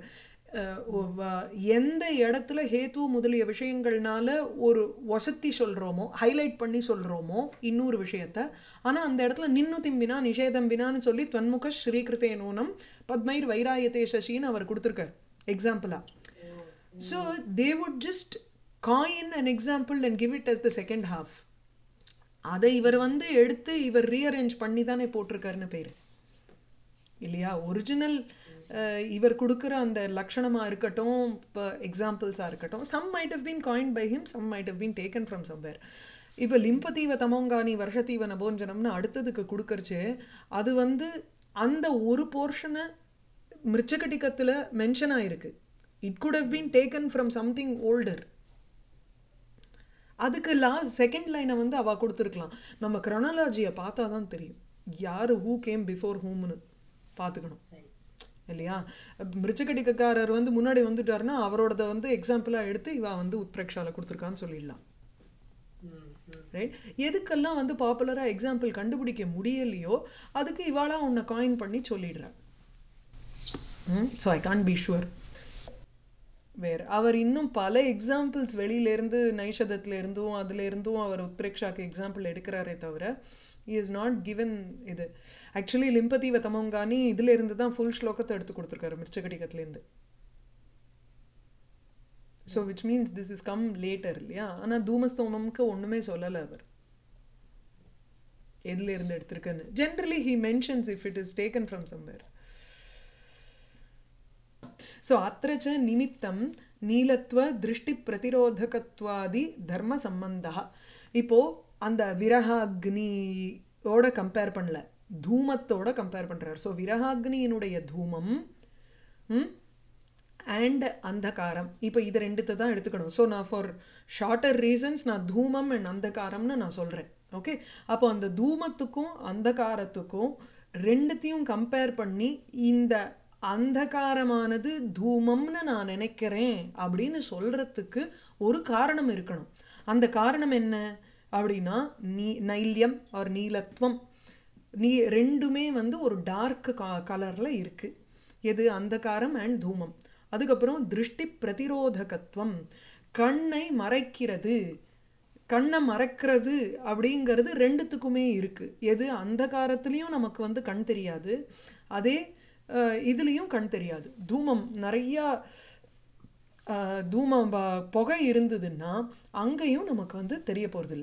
A: எந்த இடத்துல ஹேத்து முதலிய விஷயங்கள்னால ஒரு வசத்தி சொல்கிறோமோ ஹைலைட் பண்ணி சொல்கிறோமோ இன்னொரு விஷயத்த ஆனால் அந்த இடத்துல நின்னு திம்பினா நிஷேதம்பினான்னு சொல்லி துவன்முக ஸ்ரீகிருத்தே நூனம் பத்மைர் வைராயத்தே சசின்னு அவர் கொடுத்துருக்கார் எக்ஸாம்பிளாக. So they would just coin an example and give it as the second half. அதை இவர் வந்து எடுத்து இவர் ரீஅரேஞ்ச் பண்ணி தானே போட்டிருக்காருன்னு பேர் இல்லையா. ஒரிஜினல் இவர் கொடுக்குற அந்த லக்ஷணமாக இருக்கட்டும், இப்போ எக்ஸாம்பிள்ஸாக இருக்கட்டும், some might have been coined by him, some might have been taken from somewhere. இப்போ லிம்பதீவ தமோங்கானி வருஷத்தீவ நபோஞ்சனம்னு அடுத்ததுக்கு கொடுக்கறச்சு அது வந்து அந்த ஒரு போர்ஷனை மிருச்சகட்டிகத்தில் மென்ஷன் ஆகிருக்கு. It could have been taken from something older. அதுக்கு லாஸ்ட் செகண்ட் லைனை வந்து அவள் கொடுத்துருக்கலாம். நம்ம க்ரொனாலஜியை பார்த்தா தான் தெரியும் யார் ஹூ கேம் பிஃபோர் ஹூம்னு பார்த்துக்கணும் இல்லையா. மிருச்சகடிக்காரர் வந்து முன்னாடி வந்துட்டாருன்னா அவரோடத வந்து எக்ஸாம்பிளாக எடுத்து இவ வந்து உத்பிரேக்ஷாவில் கொடுத்துருக்கான்னு சொல்லிடலாம். ரைட். எதுக்கெல்லாம் வந்து பாப்புலராக எக்ஸாம்பிள் கண்டுபிடிக்க முடியலையோ அதுக்கு இவாளாக உன்னை காயின் பண்ணி சொல்லிடுறார். So I can't be sure. வேறு அவர் இன்னும் பல எக்ஸாம்பிள்ஸ் வெளியிலேருந்து நைஷதத்துலேருந்தும் அதுலேருந்தும் அவர் உத்பிரேக்ஷாக்கு எக்ஸாம்பிள் எடுக்கிறாரே தவிர he is not given இது. ஆக்சுவலி லிம்பதீவ தமோங்கானி இதிலேருந்து தான் ஃபுல் ஸ்லோகத்தை எடுத்து கொடுத்துருக்காரு மிருச்சகடிகத்துலேருந்து. So which means this is come later இல்லையா. ஆனால் தூமஸ்தோமம்க்கு ஒன்றுமே சொல்லலை அவர் எதுலேருந்து எடுத்திருக்குன்னு. Generally he mentions if it is taken from somewhere. ஸோ அத்திரச்ச நிமித்தம் நீலத்வ திருஷ்டி பிரதிரோதகத்வாதி தர்ம சம்பந்தா. இப்போது அந்த விரகாக்னியோட கம்பேர் பண்ணல, தூமத்தோட கம்பேர் பண்ணுறார். ஸோ விரகாக்னியினுடைய தூமம் அண்ட் அந்தகாரம், இப்போ இது ரெண்டுத்தை தான் எடுத்துக்கணும். ஸோ நான் ஃபார் ஷார்ட்டர் ரீசன்ஸ் நான் தூமம் அண்ட் அந்தகாரம்னு நான் சொல்கிறேன். ஓகே. அப்போ அந்த தூமத்துக்கும் அந்தகாரத்துக்கும் ரெண்டுத்தையும் கம்பேர் பண்ணி இந்த அந்தகாரமானது தூமம்னு நான் நினைக்கிறேன் அப்படின்னு சொல்கிறதுக்கு ஒரு காரணம் இருக்கணும். அந்த காரணம் என்ன அப்படின்னா நைல்யம் ஒரு நீலத்துவம். ரெண்டுமே வந்து ஒரு டார்க் கலரில் இருக்குது. எது அந்தகாரம் அண்ட் தூமம். அதுக்கப்புறம் திருஷ்டி பிரதிரோதகத்துவம், கண்ணை மறைக்கிறது, கண்ணை மறைக்கிறது அப்படிங்கிறது ரெண்டுத்துக்குமே இருக்குது. எது அந்தகாரத்துலேயும் நமக்கு வந்து கண் தெரியாது, அதே இதுலேயும் கண் தெரியாது. தூமம் நிறையா தூமம் புகை இருந்ததுன்னா அங்கேயும் நமக்கு வந்து தெரிய போகிறதில்ல.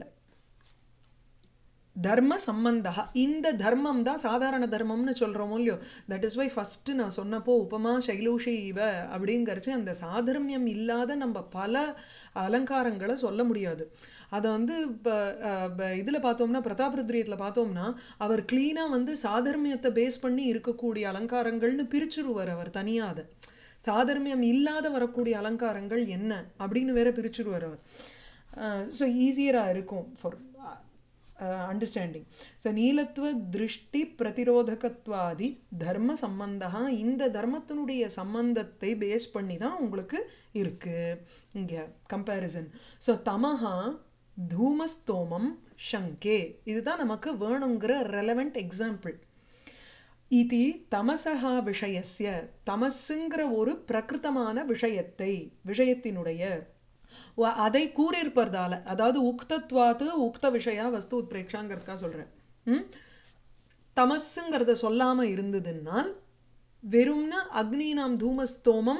A: தர்ம சம்பந்தா, இந்த தர்மம் தான் சாதாரண தர்மம்னு சொல்கிறோமோ இல்லையோ. தட் இஸ் வை ஃபஸ்ட்டு நான் சொன்னப்போ உபமா சைலூஷி இவ அப்படிங்கிறச்சு அந்த சாதர்மியம் இல்லாத நம்ம பல அலங்காரங்களை சொல்ல முடியாது. அதை வந்து இப்போ இதில் பார்த்தோம்னா பிரதாபருத்ரியத்தில் பார்த்தோம்னா அவர் க்ளீனாக வந்து சாதர்மியத்தை பேஸ் பண்ணி இருக்கக்கூடிய அலங்காரங்கள்னு பிரிச்சுருவார். அவர் தனியாக அதை சாதர்மியம் இல்லாத வரக்கூடிய அலங்காரங்கள் என்ன அப்படின்னு வேற பிரிச்சுருவார் அவர். ஸோ ஈஸியராக இருக்கும் ஃபார் அண்டர்ஸ்டாண்டிங். ஸோ நீலத்துவ திருஷ்டி பிரதிரோதகத்வாதி தர்ம சம்பந்தா, இந்த தர்மத்தினுடைய சம்பந்தத்தை பேஸ் பண்ணி தான் உங்களுக்கு இருக்குது இங்கே கம்பேரிசன். ஸோ தமஹா தூமஸ்தோமம் ஷங்கே, இதுதான் நமக்கு வேணுங்கிற ரெலவெண்ட் எக்ஸாம்பிள். இது தமசகா விஷயஸ்ய, தமசுங்கிற ஒரு பிரகிருத்தமான விஷயத்தினுடைய அதை கூறியிருப்பதால, அதாவது உக்தத்வாத்து உக்த விஷயா வஸ்து உத்பிரேக்ஷாங்கிறதுக்காக சொல்கிறேன். தமஸுங்கிறத சொல்லாமல் இருந்ததுன்னால் வெறும்னா அக்னி நாம் தூமஸ்தோமம்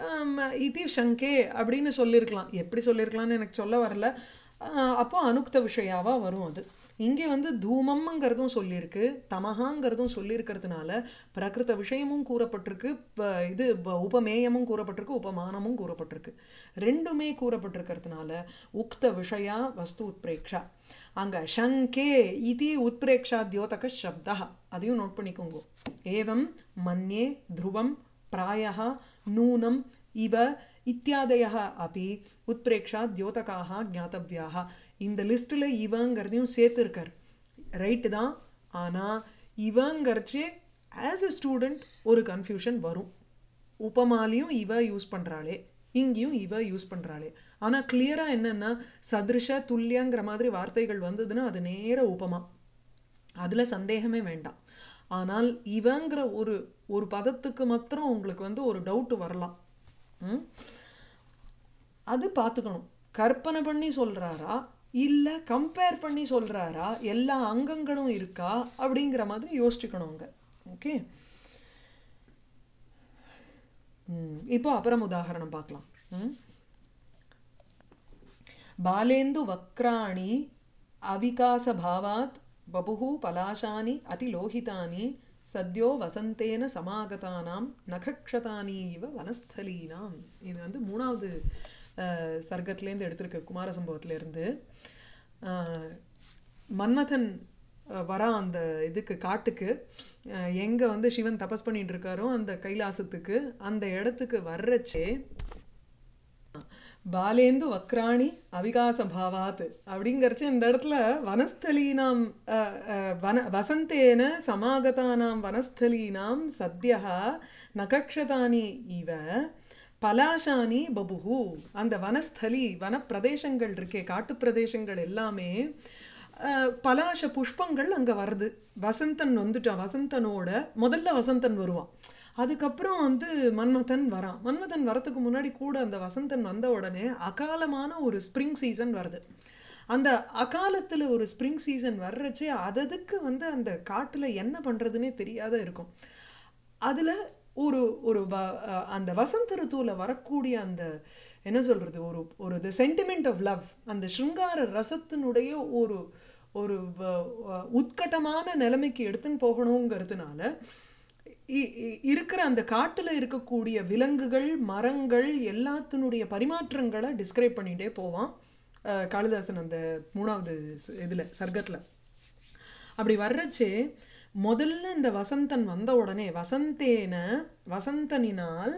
A: இது சங்கே அப்படின்னு சொல்லியிருக்கலாம். எப்படி சொல்லியிருக்கலாம்னு எனக்கு சொல்ல வரல. அப்போது அனுக்த விஷயாவாக வரும் அது. இங்கே வந்து தூமம்ங்கிறதும் சொல்லியிருக்கு, தமஹாங்கிறதும் சொல்லியிருக்கிறதுனால பிரகிருத விஷயமும் கூறப்பட்டிருக்கு, இது உபமேயமும் கூறப்பட்டிருக்கு, உபமானமும் கூறப்பட்டிருக்கு. ரெண்டுமே கூறப்பட்டிருக்கிறதுனால உக்த விஷயா வஸ்து உத்பிரேக்ஷா. அங்கே ஷங்கே இது உத்பிரேக்ஷா தியோதக சப்தா, அதையும் நோட் பண்ணிக்கோங்க. ஏவம் மன்யே த்ருவம் பிராயா நூனம் இவ இத்தியாதயः அப்படி உத்பிரேக்ஷா தியோதகாக ஞாத்தவ்யாக. இந்த லிஸ்ட்டில் இவங்கிறதையும் சேர்த்துருக்கார். ரைட்டு தான். ஆனால் இவங்கிறச்சு ஆஸ் எ ஸ்டூடெண்ட் ஒரு கன்ஃபியூஷன் வரும். உபமாலையும் இவ யூஸ் பண்ணுறாளே, இங்கேயும் இவ யூஸ் பண்ணுறாளே. ஆனால் கிளியராக என்னென்னா சதிருஷ துல்லியங்கிற மாதிரி வார்த்தைகள் வந்ததுன்னா அது நேர உபமா, அதில் சந்தேகமே வேண்டாம். ஆனால் இவங்கிற ஒரு பதத்துக்கு மாத்திரம் உங்களுக்கு வந்து ஒரு டவுட்டு வரலாம். ம்? அது பார்த்துக்கணும். கற்பனை பண்ணி சொல்கிறாரா இல்லை கம்பேர் பண்ணி சொல்கிறாரா, எல்லா அங்கங்களும் இருக்கா அப்படிங்கிற மாதிரி யோசிச்சுக்கணும் அங்கே. ஓகே. இப்போ அப்புறம் உதாரணம் பார்க்கலாம். ம்? बालेन्दु वक्राणि अविकासभावात् बभुः पलाशानि अतिलोहितानि सद्यो वसन्तेन समागतानां नखक्षतानि इव वनस्थलीनाम्. இது வந்து மூணாவது சர்க்கத்துலேருந்து எடுத்திருக்கு, குமார சம்பவத்திலேருந்து. மன்மதன் வரான் அந்த இதுக்கு, காட்டுக்கு, எங்கே வந்து சிவன் தபஸ் பண்ணிட்டு இருக்காரோ அந்த கைலாசத்துக்கு, அந்த இடத்துக்கு வர்றச்சே பாலேந்து வக்ராணி அவிகாச பாவாத் அப்படிங்கிறச்சு இந்த இடத்துல வனஸ்தலீனாம் வசந்தேன சமாகதானாம் வனஸ்தலீனாம் சத்யா நகக்ஷதானி இவ பலாசானி பபுகு. அந்த வனஸ்தலி வனப்பிரதேசங்கள் இருக்கே, காட்டு பிரதேசங்கள் எல்லாமே பலாச புஷ்பங்கள் அங்கே வருது. வசந்தன் வந்துட்டான், வசந்தனோட முதல்ல வசந்தன் வருவான், அதுக்கப்புறம் வந்து மன்மதன் வரான். மன்மதன் வரத்துக்கு முன்னாடி கூட அந்த வசந்தன் வந்த உடனே அகாலமான ஒரு ஸ்ப்ரிங் சீசன் வருது. அந்த அகாலத்தில் ஒரு ஸ்ப்ரிங் சீசன் வர்றச்சே அதுக்கு வந்து அந்த காட்டில் என்ன பண்ணுறதுனே தெரியாத இருக்கும். அதில் ஒரு ஒரு அந்த வசந்த ருத்துவில் வரக்கூடிய அந்த என்ன சொல்கிறது, ஒரு ஒரு த சென்டிமெண்ட் ஆஃப் லவ், அந்த ஸ்ருங்கார ரசத்தினுடைய ஒரு ஒரு உத்கட்டமான நிலைமைக்கு எடுத்துன்னு போகணுங்கிறதுனால இருக்கிற அந்த காட்டில் இருக்கக்கூடிய விலங்குகள் மரங்கள் எல்லாத்தினுடைய பரிமாற்றங்களை டிஸ்கிரைப் பண்ணிகிட்டே போவான் காளிதாசன் அந்த மூணாவது இதில் சர்க்கத்தில். அப்படி வர்றச்சே முதல்ல இந்த வசந்தன் வந்த உடனே வசந்தேன வசந்தனினால்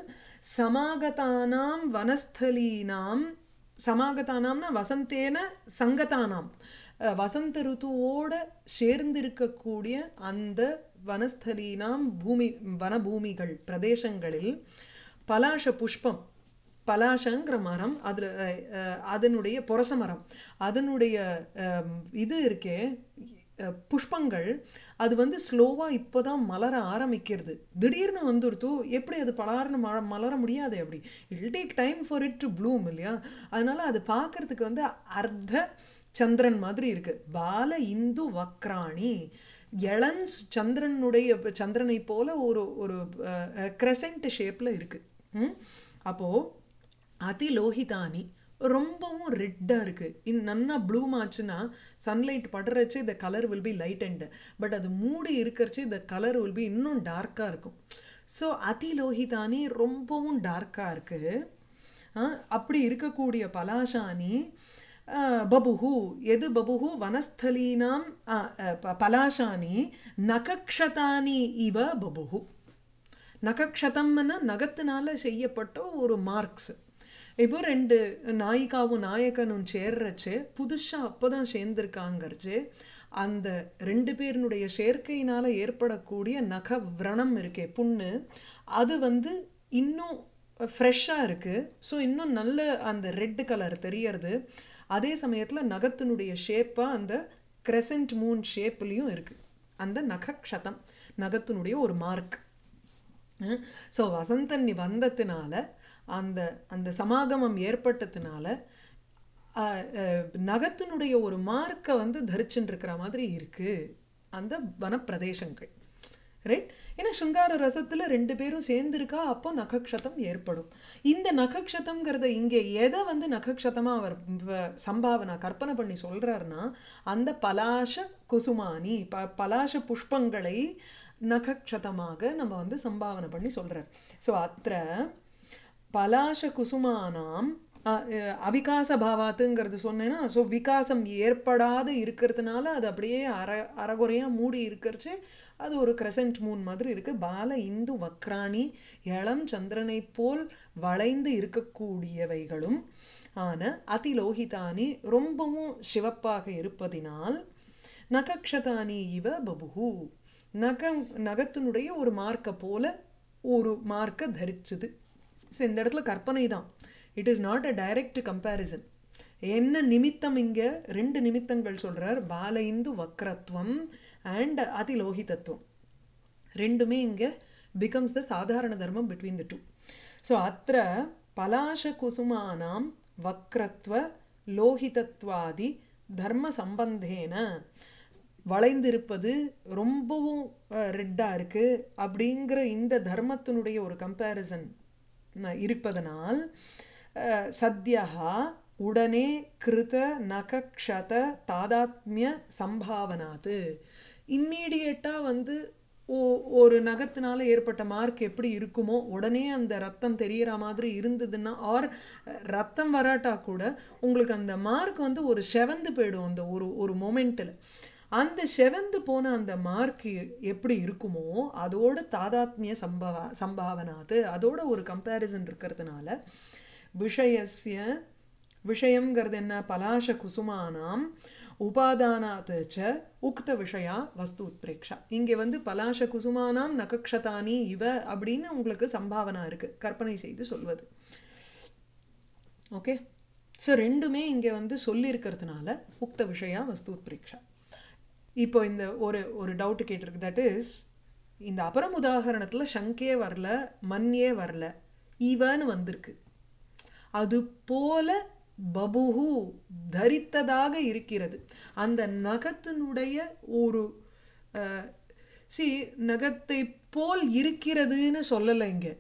A: சமாகதானாம் வனஸ்தலீனாம், சமாகதானாம்னா வசந்தேன சங்கதானாம், வசந்த ருத்துவோடு சேர்ந்திருக்கக்கூடிய அந்த வனஸ்தலீனாம் பூமி வனபூமிகள் பிரதேசங்களில் பலாச புஷ்பம், பலாசங்கிற மரம், அதில் அதனுடைய புரச மரம், அதனுடைய இது இருக்கே புஷ்பங்கள், அது வந்து ஸ்லோவாக இப்போ தான் மலர ஆரம்பிக்கிறது. திடீர்னு வந்துடுத்து எப்படி அது பலார்னு மலர முடியாது, அப்படி it will take time for it to bloom இல்லையா. அதனால் அது பார்க்குறதுக்கு வந்து அர்த்த சந்திரன் மாதிரி இருக்குது. பால இந்து வக்ராணி, இளன் சந்திரனுடைய சந்திரனை போல ஒரு ஒரு கிரசன்ட் ஷேப்பில் இருக்குது. அப்போது அதிலோகிதானி ரொம்பவும் ரெட்டாக இருக்குது. நன்னா ப்ளூம் ஆச்சுன்னா சன்லைட் படுறச்சு இந்த colour will be light and, but அது மூடி இருக்கிறச்சு இந்த கலர் வில் பி இன்னும் டார்க்காக இருக்கும். ஸோ அதிலோகிதானி ரொம்பவும் டார்க்காக இருக்குது. அப்படி இருக்கக்கூடிய பலாசானி பபுகு, எது பபுகு வனஸ்தலீனாம் பலாசானி நகக்ஷதானி இவ பபுகு. நகக்ஷதம்னா நகத்தினால செய்யப்பட்ட ஒரு மார்க்ஸ். இப்போ ரெண்டு நாயிகாவும் நாயகனும் சேர்றச்சு புதுசாக அப்போ தான் சேர்ந்துருக்காங்கச்சு, அந்த ரெண்டு பேருனுடைய சேர்க்கையினால் ஏற்படக்கூடிய நக விரணம் இருக்கே, புண்ணு, அது வந்து இன்னும் ஃப்ரெஷ்ஷாக இருக்குது. ஸோ இன்னும் நல்ல அந்த ரெட்டு கலர் தெரியறது. அதே சமயத்தில் நகத்தினுடைய ஷேப்பாக அந்த கிரெசன்ட் மூன் ஷேப்லேயும் இருக்குது அந்த நகக்ஷதம், நகத்தினுடைய ஒரு மார்க். ஸோ வசந்தன் வந்ததுனால அந்த அந்த சமாகமம் ஏற்பட்டதுனால நகத்தினுடைய ஒரு மார்க்கை வந்து தரிச்சுட்டு இருக்கிற மாதிரி இருக்குது அந்த வனப்பிரதேசங்கள், ரைட். ஏன்னா ஸ்ருங்கார ரசத்தில் ரெண்டு பேரும் சேர்ந்துருக்கா, அப்போ நகக்ஷதம் ஏற்படும். இந்த நகக்ஷதம்ங்கிறத இங்கே எதை வந்து நகக்ஷதமாக அவர் சம்பாவனா கற்பனை பண்ணி சொல்கிறாருன்னா, அந்த பலாச குசுமானி பலாச புஷ்பங்களை நகக்ஷதமாக நம்ம வந்து சம்பாவனை பண்ணி சொல்கிறார். ஸோ அத்த பலாச குசுமானாம் அவிகாச பாவாத்துங்கிறது சொன்னேன்னா, ஸோ விகாசம் ஏற்படாத இருக்கிறதுனால அது அப்படியே அறகுறையாக மூடி இருக்கிறச்சு அது ஒரு கிரசன்ட் மூன் மாதிரி இருக்குது. பால இந்து வக்ராணி, இளம் சந்திரனை போல் வளைந்து இருக்கக்கூடியவைகளும் ஆன அதிலோகிதானி ரொம்பவும் சிவப்பாக இருப்பதினால் நகக்ஷதானி இவ பபுகு, நகத்தினுடைய ஒரு மார்க்கை போல ஒரு மார்க்கை தரிச்சுது. ஸோ இந்த இடத்துல கற்பனை தான், it is not a direct comparison. என்ன நிமித்தம், இங்கே ரெண்டு நிமித்தங்கள் சொல்கிறார், பால இந்து வக்ரத்வம் அண்ட் அதிலோகிதத்துவம், ரெண்டுமே இங்கே பிகம்ஸ் த சாதாரண தர்மம் பிட்வீன் த டூ. ஸோ அத்த பலாஷ குசுமானாம் வக்ரத்வ லோகிதத்வாதி தர்ம சம்பந்தேன வளைந்திருப்பது ரொம்பவும் ரெட்டாக இருக்குது அப்படிங்கிற இந்த தர்மத்தினுடைய ஒரு கம்பேரிசன் இருப்பதனால் சத்யா உடனே கிருத நகக்ஷத தாதாத்மிய சம்பாவனாது இம்மீடியட்டாக வந்து ஒரு நகத்தினால ஏற்பட்ட மார்க் எப்படி இருக்குமோ உடனே அந்த ரத்தம் தெரிகிற மாதிரி இருந்ததுன்னா ஆர் ரத்தம் வராட்டா கூட உங்களுக்கு அந்த மார்க் வந்து ஒரு செவந்து போயிடும் அந்த ஒரு மொமெண்ட்டில். அந்த செவந்து போன அந்த மார்க் எப்படி இருக்குமோ அதோட தாதாத்மிய சம்பாவனாது அதோட ஒரு கம்பேரிசன் இருக்கிறதுனால விஷயஸ்ய விஷயங்கிறது என்ன பலாஷ குசுமானாம் உபாதானாத் ச உக்த விஷயா வஸ்து உத்பிரேக்ஷா. இங்கே வந்து பலாஷ குசுமானாம் நகக்ஷதானி இவ அப்படின்னு உங்களுக்கு சம்பாவனா இருக்குது கற்பனை செய்து சொல்வது. ஓகே, ஸோ ரெண்டுமே இங்கே வந்து சொல்லியிருக்கிறதுனால உக்த விஷயா வஸ்து உத்பிரேக்ஷா. இப்போ இந்த ஒரு டவுட்டு கேட்டிருக்கு. தட் இஸ் இந்த அபரம் உதாகரணத்தில் சங்கே வரல மன்யே வரல ஈவன்னு வந்திருக்கு. அது போல பபுஹு தரித்ததாக இருக்கிறது. அந்த நகத்தினுடைய ஒரு நகத்தை போல் இருக்கிறதுன்னு சொல்லலை இங்கே.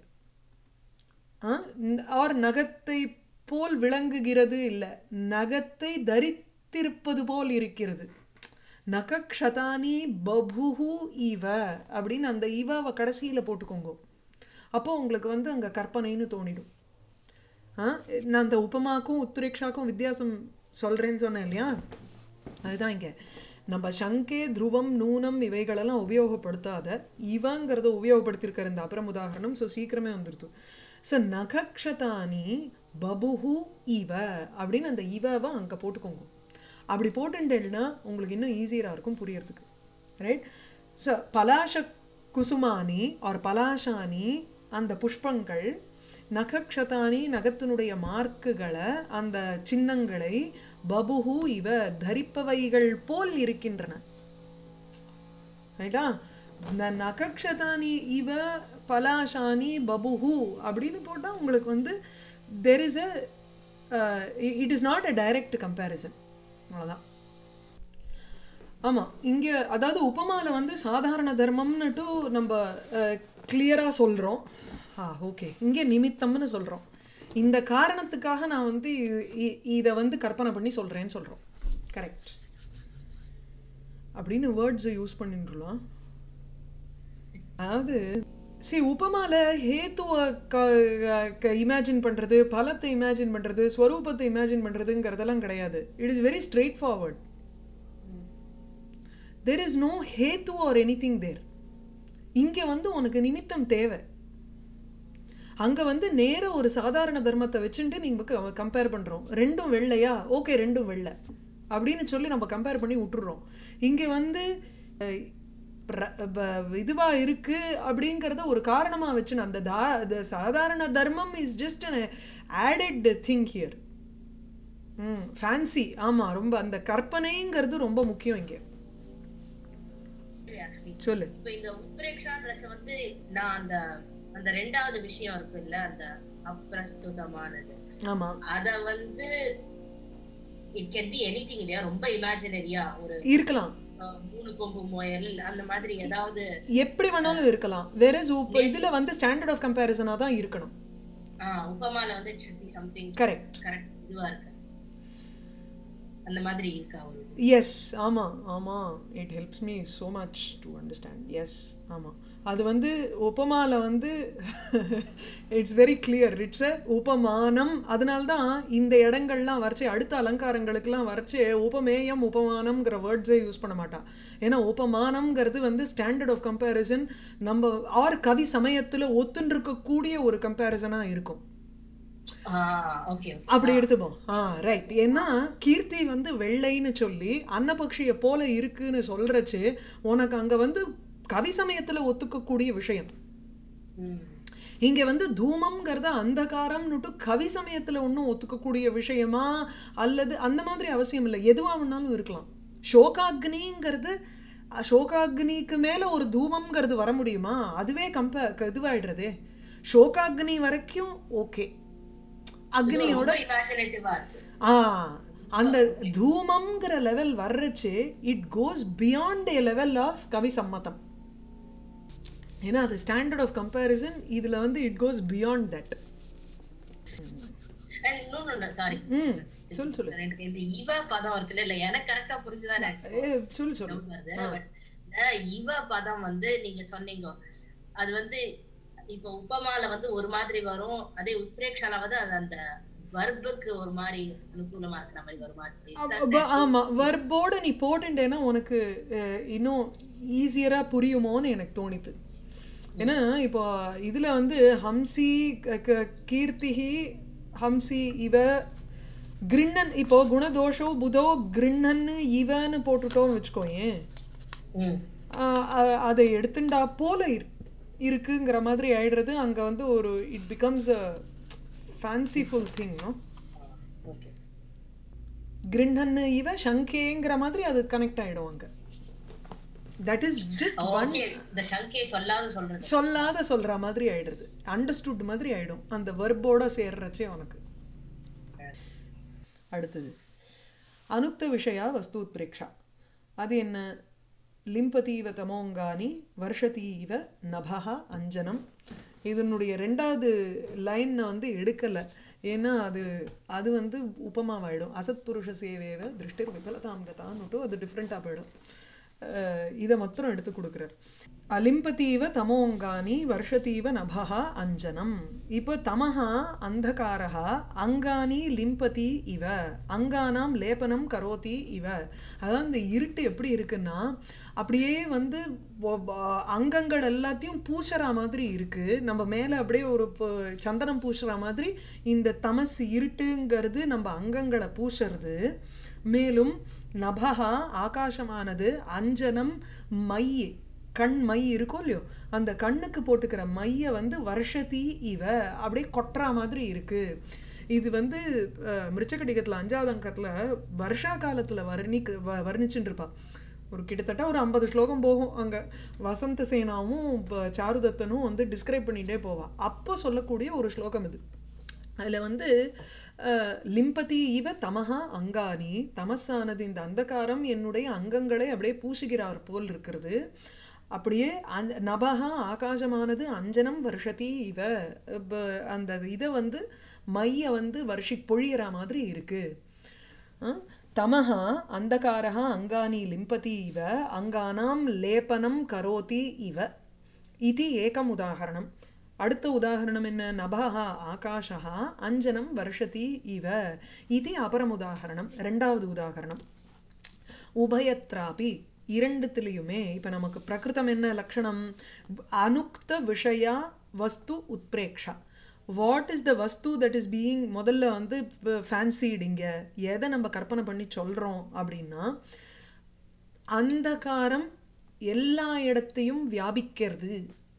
A: ஆர் நகத்தை போல் விளங்குகிறது இல்லை, நகத்தை தரித்திருப்பது போல் இருக்கிறது. நகக்ஷதானி பபுஹு இவ அப்படின்னு அந்த இவாவை கடைசியில் போட்டுக்கோங்க. அப்போ உங்களுக்கு வந்து அங்கே கற்பனைன்னு தோணிடும். நான் அந்த உபமாக்கும் உத்பிரேக்ஷாக்கும் வித்தியாசம் சொல்கிறேன்னு சொன்னேன் இல்லையா, அதுதான் இங்கே நம்ம சங்கே துருவம் நூனம் இவைகளெல்லாம் உபயோகப்படுத்தாத இவங்கிறத உபயோகப்படுத்தியிருக்கிற இந்த அப்புறம் உதாரணம். ஸோ சீக்கிரமே வந்துடுது. ஸோ நகக்ஷதானி பபுஹு இவ அப்படின்னு அந்த இவவை அங்கே போட்டுக்கோங்க. அப்படி போட்டுட்டேன்னா உங்களுக்கு இன்னும் ஈஸியராக இருக்கும் புரியறதுக்கு. ரைட். ஸோ பலாஷ குசுமானி ஆர் பலாஷானி அந்த புஷ்பங்கள், நகக்ஷதானி நகத்தினுடைய மார்க்குகளை அந்த சின்னங்களை, பபுஹு இவ தரிப்பவைகள் போல் இருக்கின்றன. ரைட்டா. நகக்ஷதானி இவ பலாஷானி பபுஹு அப்படின்னு போட்டால் உங்களுக்கு வந்து there is it is not a direct comparison. அவ்வளோதான். ஆமாம், இங்கே அதாவது உபமாவில் வந்து சாதாரண தர்மம்னுட்டு நம்ம கிளியராக சொல்கிறோம். ஓகே, இங்கே நிமித்தம்னு சொல்கிறோம். இந்த காரணத்துக்காக நான் வந்து இதை வந்து கற்பனை பண்ணி சொல்கிறேன்னு சொல்கிறோம். கரெக்ட் அப்படின்னு வேர்ட்ஸை யூஸ் பண்ணிட்டுலாம். அதாவது உபமாவில் ஹேத்துவை இமேஜின் பண்ணுறது, பலத்தை இமேஜின் பண்ணுறது, ஸ்வரூபத்தை இமேஜின் பண்ணுறதுங்கிறதெல்லாம் கிடையாது. It is very straightforward. there is no hetu or anything there. இங்கே வந்து உனக்கு நிமித்தம் தேவை. அங்கே வந்து நேர ஒரு சாதாரண தர்மத்தை வச்சுட்டு நீங்கள் கம்பேர் பண்ணுறோம். ரெண்டும் வெள்ளையா, ஓகே ரெண்டும் வெள்ளை அப்படின்னு சொல்லி நம்ம கம்பேர் பண்ணி விட்டுடுறோம். இங்கே வந்து இதுவாக இருக்குது அப்படிங்கிறத ஒரு காரணமாக வச்சுன்னு அந்த சாதாரண தர்மம் is just an added thing here. Fancy. ஆமாம், ரொம்ப அந்த கற்பனைங்கிறது ரொம்ப முக்கியம் இங்கே. சொல்லு.
B: இப்போ இந்த உத்பிரேக்ஷான்றச்ச வந்து நான் அந்த அந்த ரெண்டாவது விஷயம் இருக்குல்ல, அந்த அப்பிரஸ்துதமானது.
A: ஆமா,
B: அத வந்து இட் கேன் பி எனிதிங் இல்லையா, ரொம்ப இமேஜினரியா ஒரு
A: இருக்கலாம்.
B: மூணு கொம்பு முயல் அந்த மாதிரி ஏதாவது
A: எப்படி வேணாலும் இருக்கலாம். வேற இதுல வந்து ஸ்டாண்டர்ட் ஆஃப் கம்பேரிசனா தான் இருக்கணும்.
B: உபமால வந்து it should be something
A: correct
B: இதுவா இருக்கு அந்த மாதிரி இருக்கா?
A: எஸ், ஆமாம் ஆமாம். It helps me so much to understand. Yes, ஆமாம். அது வந்து உபமால வந்து it's very clear. It's a உபமானம். அதனால்தான் இந்த இடங்கள்லாம் வரைச்சி அடுத்த அலங்காரங்களுக்கெல்லாம் வரைச்சி உபமேயம் உபமானம்ங்கிற வேர்ட்ஸே யூஸ் பண்ண மாட்டான். ஏன்னா உபமானம்ங்கிறது வந்து ஸ்டாண்டர்ட் ஆஃப் கம்பேரிசன் நம்ம ஆர் கவி சமயத்தில் ஒத்துன்னு இருக்கக்கூடிய ஒரு கம்பேரிசனாக இருக்கும். அப்படி எடுத்துப்போம். ரைட். ஏன்னா கீர்த்தி வந்து வெள்ளைன்னு சொல்லி அன்னபக்ஷியை போல இருக்குன்னு சொல்றச்சு உனக்கு அங்க வந்து கவி சமயத்துல ஒத்துக்கக்கூடிய விஷயம். இங்க வந்து தூமம்ங்கிறத அந்தகாரம்னுட்டு கவி சமயத்துல ஒன்றும் ஒத்துக்கக்கூடிய விஷயமா அல்லது அந்த மாதிரி அவசியம் இல்லை. எதுவாக வேணாலும் இருக்கலாம். சோகாக்னிங்கிறது சோகாக்னிக்கு மேல ஒரு தூமம்ங்கிறது வர முடியுமா? அதுவே இதுவாயிடுறதே. சோகாக்னி வரைக்கும் ஓகே,
B: இது
A: அக்னியோட
B: ரொம்ப இமேஜினேட்டிவா இருக்கு.
A: ஆ அந்த
B: ஓகே.
A: தூமம்ங்கிற லெவல் வர்றச்சு it goes beyond a level of கவி சம்மதம். ஏன்னா அது ஸ்டாண்டர்ட் ஆஃப் கம்பேரிசன் இதில் வந்து it goes beyond that.
B: And இன்னொன்னு சாரி,
A: ம் சொல்லு சொல்லு.
B: எனக்கு இந்த இவ பதம் இருக்குல்ல, இல்ல எனக்கு கரெக்டா புரிஞ்சுதான் எனக்கு இப்போ
A: சொல்லு சொல்லு.
B: டவுட் வருது.
A: ஆ
B: பட் இந்த இவ பதம் வந்து நீங்க சொன்னீங்க, அது வந்து இப்போ உபமால வந்து ஒரு மாதிரி வரும், அதே உத்பிரேக்ஷால வந்து அது அந்த வர்புக்கு ஒரு மாதிரி அனுகூலமா இருக்கிற மாதிரி ஒரு மாதிரி. Exactly I couldn't
A: ஆமாம்,
B: see.
A: வர்போடு நீ போட்டுட்டேன்னா உனக்கு இன்னும் ஈஸியராக புரியுமோன்னு எனக்கு தோணித்து. ஏன்னா
B: ம்.
A: இப்போ இதில் வந்து ஹம்சி கீர்த்திஹி ஹம்சி இவ கிருண்ணன், இப்போ குணதோஷோ புதோ கிருண்ணன்னு இவன்னு போட்டுட்டோம் வச்சுக்கோயேன்,
B: ம்.
A: அதை எடுத்துண்டா போல இருக்குங்கிற மாதிரி ஆயிடுறது. அங்கே வந்து ஒரு it becomes a fanciful thing.
B: Okay.
A: கிருண்ணன்னு இவ சங்கேங்கிற மாதிரி அது கனெக்ட் ஆகிடும் அங்கே. That is just one.
B: Okay, இந்த சங்கே சொல்லாத சொல்றது.
A: சொல்லாத சொல்கிற மாதிரி ஆயிடுறது, அண்டர்ஸ்டுட் மாதிரி ஆகிடும் அந்த வெர்போட சேர்றச்சே உனக்கு. அடுத்தது அனுக்த விஷயா வஸ்து உத்பிரேக்ஷா. அது என்ன? லிம்பதீவ தமோங்கானி வருஷதீவ நபஹா அஞ்சனம். இதனுடைய ரெண்டாவது லைனை வந்து எடுக்கலை, ஏன்னா அது அது வந்து உபமாவாயிடும். அசத் புருஷ சேவேவ திருஷ்டிர் விபலதாம் கதான்னுட்டு அது டிஃப்ரெண்ட்டாக போயிடும். இதை மாத்திரம் எடுத்து கொடுக்குறார். அலிம்பதீவ தமோங்கானி வருஷதீவ நபஹா அஞ்சனம். இப்போ தமஹா அந்தகாரஹா அங்கானி லிம்பதி இவ அங்கானாம் லேபனம் கரோதி இவ. அதாவது இந்த இருட்டு எப்படி இருக்குன்னா அப்படியே வந்து அங்கங்கள் எல்லாத்தையும் பூசுற மாதிரி இருக்கு. நம்ம மேலே அப்படியே ஒரு சந்தனம் பூசுற மாதிரி இந்த தமஸ் இருட்டுங்கிறது நம்ம அங்கங்களை பூசுறது. மேலும் நபஹா ஆகாசமானது அஞ்சனம் மை, கண் மை இருக்கும் இல்லையோ, அந்த கண்ணுக்கு போட்டுக்கிற மையை வந்து வருஷத்தி இவ அப்படியே கொட்டுற மாதிரி இருக்கு. இது வந்து மிருச்சகடிகத்தில் 5வது அங்கத்தில் வருஷா காலத்தில் வர்ணிச்சுட்டு இருப்பா. ஒரு கிட்டத்தட்ட ஒரு 50 ஸ்லோகம் போகும். அங்கே வசந்த சேனாவும் சாருதத்தனும் வந்து டிஸ்கிரைப் பண்ணிகிட்டே போவாள். அப்போ சொல்லக்கூடிய ஒரு ஸ்லோகம் இது. அதில் வந்து லிம்பதி இவ தமஹா அங்கானி, தமஸானது இந்த அந்தகாரம் என்னுடைய அங்கங்களை அப்படியே பூசுகிறார் போல் இருக்கிறது. அப்படியே நபஹா ஆகாசமானது அஞ்சனம் வருஷதி இவ அந்த இதை வந்து மைய வந்து பொழியிற மாதிரி இருக்கு. தமஹா அந்தகாரஹா அங்கானி லிம்பதி இவ அங்கானாம் லேபனம் கரோதி இவ இது ஏகம் உதாகரணம். அடுத்த உதாகரணம் என்ன? நபஹா ஆகாஷா அஞ்சனம் வருஷதி இவ இது அபரம் உதாகரணம். ரெண்டாவது உதாகரணம். உபயத்ராபி இரண்டுத்திலையுமே இப்போ நமக்கு பிரகிருதம் என்ன லக்ஷணம்? அனுக்த விஷயா வஸ்து உத்பிரேக்ஷா. வாட் இஸ் த வஸ்து தட் இஸ் பீயிங் முதல்ல வந்து ஃபேன்சிடு. இங்கே எதை நம்ம கற்பனை பண்ணி சொல்கிறோம் அப்படின்னா, அந்தகாரம் எல்லா இடத்தையும் வியாபிக்கிறது.